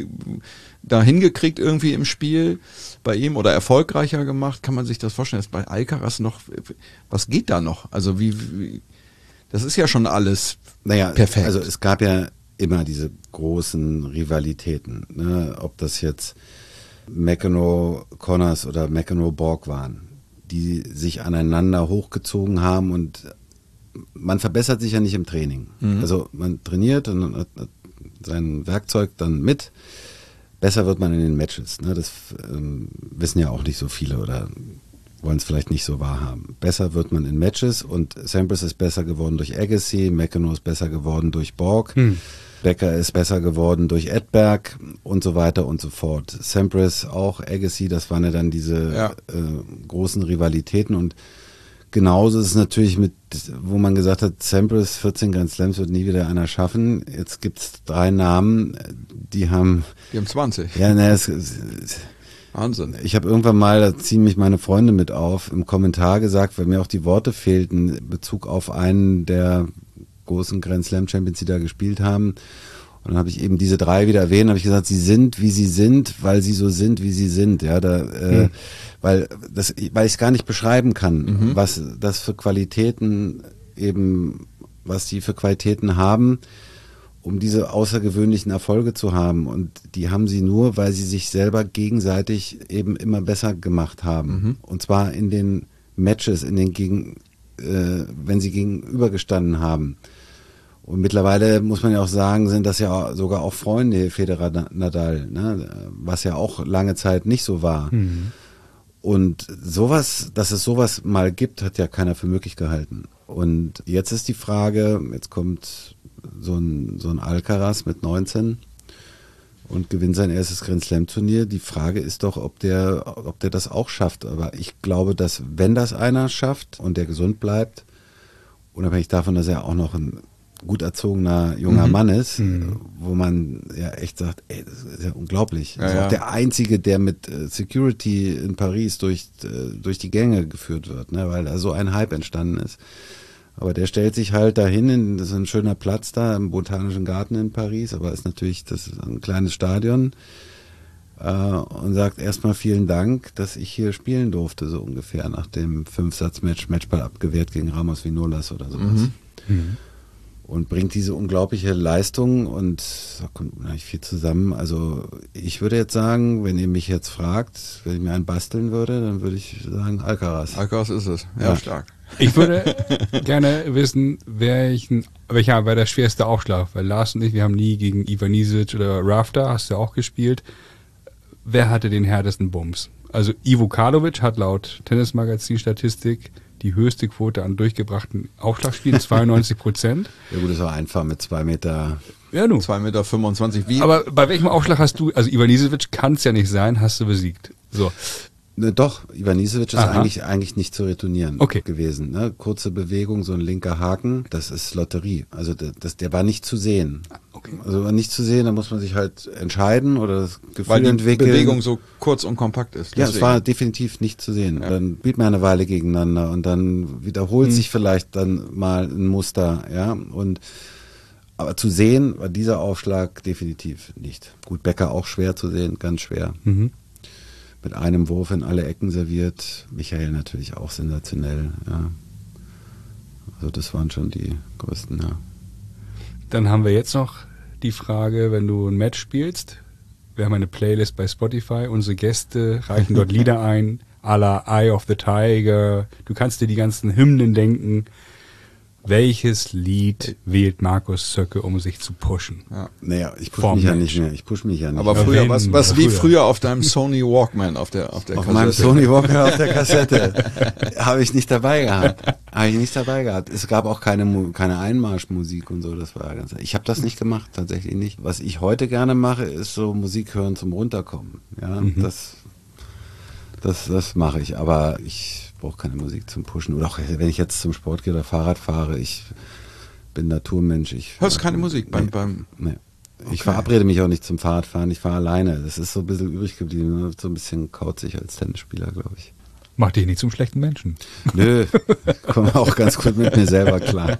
da hingekriegt irgendwie im Spiel bei ihm oder erfolgreicher gemacht. Kann man sich das vorstellen, dass bei Alcaraz noch, was geht da noch? Also wie, wie das ist ja schon alles naja, perfekt. Also es gab ja immer diese großen Rivalitäten, ne? Ob das jetzt McEnroe-Connors oder McEnroe-Borg waren, die sich aneinander hochgezogen haben und man verbessert sich ja nicht im Training. Mhm. Also man trainiert und hat sein Werkzeug dann mit. Besser wird man in den Matches. Ne? Das ähm, wissen ja auch nicht so viele oder wollen es vielleicht nicht so wahrhaben. Besser wird man in Matches und Sampras ist besser geworden durch Agassi, McEnroe ist besser geworden durch Borg, hm. Becker ist besser geworden durch Edberg und so weiter und so fort. Sampras auch, Agassi, das waren ja dann diese ja. Äh, großen Rivalitäten und genauso ist es natürlich mit, wo man gesagt hat, Sampras, vierzehn Grand Slams wird nie wieder einer schaffen. Jetzt gibt es drei Namen, die haben... Die haben zwanzig. Ja, ne, es, es Wahnsinn. Ich habe irgendwann mal, da ziehen mich meine Freunde mit auf, im Kommentar gesagt, weil mir auch die Worte fehlten, in Bezug auf einen der großen Grand Slam Champions, die da gespielt haben. Und dann habe ich eben diese drei wieder erwähnt, habe ich gesagt, sie sind, wie sie sind, weil sie so sind, wie sie sind. Ja, da, äh, mhm. weil das, weil ich es gar nicht beschreiben kann, mhm. was das für Qualitäten eben, was die für Qualitäten haben, um diese außergewöhnlichen Erfolge zu haben. Und die haben sie nur, weil sie sich selber gegenseitig eben immer besser gemacht haben. Mhm. Und zwar in den Matches, in den gegen, äh, wenn sie gegenübergestanden haben. Und mittlerweile muss man ja auch sagen, sind das ja sogar auch Freunde, Federer, Nadal, ne? Was ja auch lange Zeit nicht so war. Mhm. Und sowas, dass es sowas mal gibt, hat ja keiner für möglich gehalten. Und jetzt ist die Frage, jetzt kommt so ein, so ein Alcaraz mit neunzehn und gewinnt sein erstes Grand Slam Turnier. Die Frage ist doch, ob der, ob der das auch schafft. Aber ich glaube, dass wenn das einer schafft und der gesund bleibt, unabhängig davon, dass er auch noch ein gut erzogener junger mhm. Mann ist, mhm. wo man ja echt sagt, ey, das ist ja unglaublich. Ja, das ist ja. auch der Einzige, der mit äh, Security in Paris durch, äh, durch die Gänge geführt wird, ne, weil da so ein Hype entstanden ist. Aber der stellt sich halt dahin, in, das ist ein schöner Platz da im Botanischen Garten in Paris, aber ist natürlich, das ist ein kleines Stadion, äh, und sagt erstmal vielen Dank, dass ich hier spielen durfte, so ungefähr, nach dem Fünfsatz-Match, Matchball abgewehrt gegen Ramos Vinolas oder sowas. Mhm. Mhm. Und bringt diese unglaubliche Leistung und da kommt eigentlich viel zusammen. Also ich würde jetzt sagen, wenn ihr mich jetzt fragt, wenn ich mir einen basteln würde, dann würde ich sagen Alcaraz. Alcaraz ist es, ja, ja. stark. Ich würde gerne wissen, welchen, welcher war der schwerste Aufschlag? Weil Lars und ich, wir haben nie gegen Ivanisevic oder Rafter, hast du ja auch gespielt. Wer hatte den härtesten Bums? Also Ivo Karlovic hat laut Tennismagazin-Statistik die höchste Quote an durchgebrachten Aufschlagspielen, zweiundneunzig Prozent. Ja gut, das war einfach mit zwei Meter. Ja, nun. zwei Meter fünfundzwanzig. Wie? Aber bei welchem Aufschlag hast du, also Ivanisevic kann es ja nicht sein, hast du besiegt. So. Ne, doch, Ivanisevic ist eigentlich, eigentlich nicht zu retournieren okay. gewesen. Ne? Kurze Bewegung, so ein linker Haken, das ist Lotterie. Also das, das, der war nicht zu sehen. Okay. Also war nicht zu sehen, da muss man sich halt entscheiden oder das Gefühl Weil die entwickeln. Bewegung so kurz und kompakt ist. Ja, deswegen. Es war definitiv nicht zu sehen. Ja. Dann spielt man eine Weile gegeneinander und dann wiederholt hm. sich vielleicht dann mal ein Muster, ja. Und aber zu sehen war dieser Aufschlag definitiv nicht. Gut, Becker auch schwer zu sehen, ganz schwer. Mhm. Mit einem Wurf in alle Ecken serviert. Michael natürlich auch sensationell, ja. Also das waren schon die größten, ja. Dann haben wir jetzt noch die Frage, wenn du ein Match spielst, wir haben eine Playlist bei Spotify, unsere Gäste reichen dort Lieder ein, à la Eye of the Tiger, du kannst dir die ganzen Hymnen denken. Welches Lied wählt Markus Zöcke, um sich zu pushen? Ja. Naja, ich pushe mich ja nicht mehr. Ich pushe mich ja nicht Aber mehr. früher, Wenn, was, was ja, wie früher. früher auf deinem Sony Walkman auf der, auf der auf Kassette. meinem Sony Walkman auf der Kassette habe ich nicht dabei gehabt. Habe ich nicht dabei gehabt. Es gab auch keine, keine Einmarschmusik und so. Das war ganz. Ich habe das nicht gemacht, tatsächlich nicht. Was ich heute gerne mache, ist so Musik hören zum Runterkommen. Ja, mhm. das, das, das mache ich. Aber ich brauche keine Musik zum Pushen. Oder auch wenn ich jetzt zum Sport gehe oder Fahrrad fahre, ich bin Naturmensch. Ich hörst keine Musik beim... Nee, beim nee. Okay. Ich verabrede mich auch nicht zum Fahrradfahren, ich fahre alleine. Das ist so ein bisschen übrig geblieben, so ein bisschen kauzig als Tennisspieler, glaube ich. Macht dich nicht zum schlechten Menschen. Nö, ich komme auch ganz gut mit mir selber klar.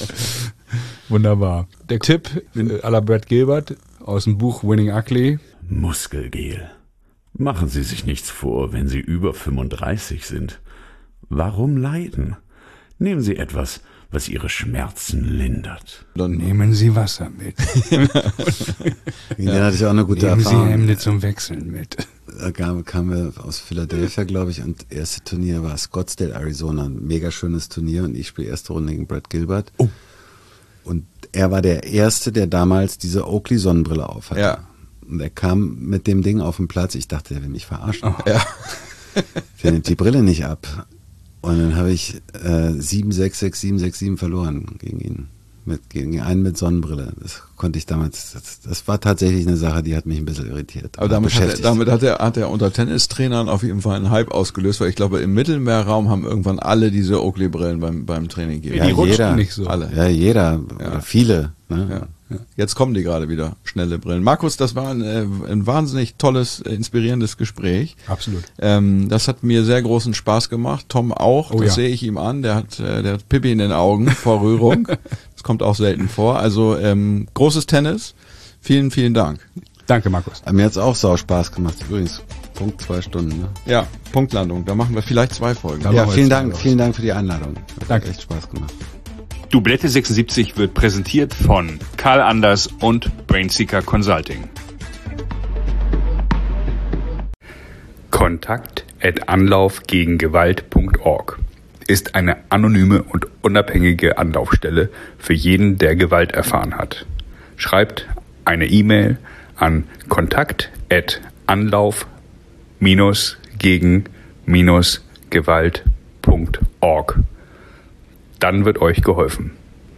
Wunderbar. Der Tipp à la Brad Gilbert aus dem Buch Winning Ugly. Muskelgel. Machen Sie sich nichts vor, wenn Sie über fünfunddreißig sind. Warum leiden? Nehmen Sie etwas, was Ihre Schmerzen lindert. Dann nehmen Sie Wasser mit. Ja, hatte ich auch eine gute nehmen Erfahrung. Sie Hemde zum Wechseln mit. Da kam, kamen wir aus Philadelphia, glaube ich, und das erste Turnier war Scottsdale, Arizona. Ein mega schönes Turnier und ich spiele erste Runde gegen Brad Gilbert. Oh. Und er war der Erste, der damals diese Oakley-Sonnenbrille aufhatte. Ja. Und er kam mit dem Ding auf den Platz. Ich dachte, der will mich verarschen. Oh. Ja. Der nimmt die Brille nicht ab. Und dann habe ich äh, sieben sechs sechs sieben sechs sieben verloren gegen ihn. Mit, gegen einen mit Sonnenbrille. Das konnte ich damals, das, das war tatsächlich eine Sache, die hat mich ein bisschen irritiert. Aber damit, hat er, damit hat, er, hat er unter Tennistrainern auf jeden Fall einen Hype ausgelöst, weil ich glaube, im Mittelmeerraum haben irgendwann alle diese Oakley-Brillen beim, beim Training gegeben. Ja, Ja, jeder, nicht so. alle. Ja, jeder, Ja. oder viele. Ne? Ja. Jetzt kommen die gerade wieder, schnelle Brillen. Markus, das war ein, äh, ein wahnsinnig tolles, äh, inspirierendes Gespräch. Absolut. Ähm, das hat mir sehr großen Spaß gemacht. Tom auch, Oh das ja. sehe ich ihm an. Der hat, äh, der hat Pipi in den Augen vor Rührung. Das kommt auch selten vor. Also ähm, großes Tennis. Vielen, vielen Dank. Danke, Markus. Aber mir hat es auch sau Spaß gemacht. Übrigens, Punkt zwei Stunden. Ne? Ja, Punktlandung. Da machen wir vielleicht zwei Folgen. Ja, Ja, machen wir vielen jetzt Dank, los. vielen Dank für die Einladung. Hat Danke. echt Spaß gemacht. Doublette sechsundsiebzig wird präsentiert von Karl Anders und Brainseeker Consulting. Kontakt at anlaufgegengewalt punkt org ist eine anonyme und unabhängige Anlaufstelle für jeden, der Gewalt erfahren hat. Schreibt eine E-Mail an kontakt at anlauf gegen Gewalt punkt org. Dann wird euch geholfen.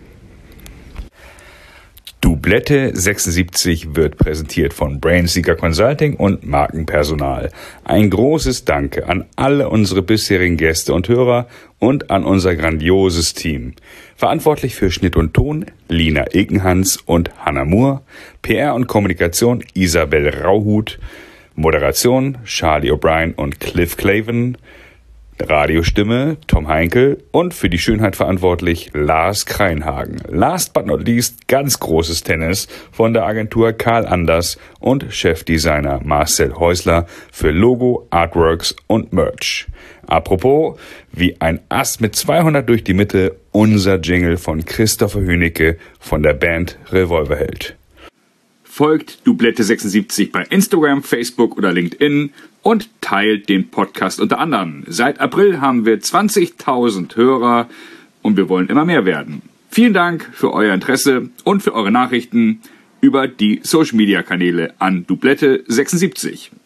Dublette sechsundsiebzig wird präsentiert von Brainseeker Consulting und Markenpersonal. Ein großes Danke an alle unsere bisherigen Gäste und Hörer und an unser grandioses Team. Verantwortlich für Schnitt und Ton Lina Ilkenhans und Hannah Moore, P R und Kommunikation Isabel Rauhut, Moderation Charlie O'Brien und Cliff Claven, Radiostimme Tom Heinkel und für die Schönheit verantwortlich Lars Kreinhagen. Last but not least ganz großes Tennis von der Agentur Karl Anders und Chefdesigner Marcel Häusler für Logo, Artworks und Merch. Apropos, wie ein Ass mit zweihundert durch die Mitte, unser Jingle von Christopher Hünecke von der Band Revolverheld. Folgt Dublette sechsundsiebzig bei Instagram, Facebook oder LinkedIn und teilt den Podcast unter anderem. Seit April haben wir zwanzigtausend Hörer und wir wollen immer mehr werden. Vielen Dank für euer Interesse und für eure Nachrichten über die Social-Media-Kanäle an Dublette sechsundsiebzig.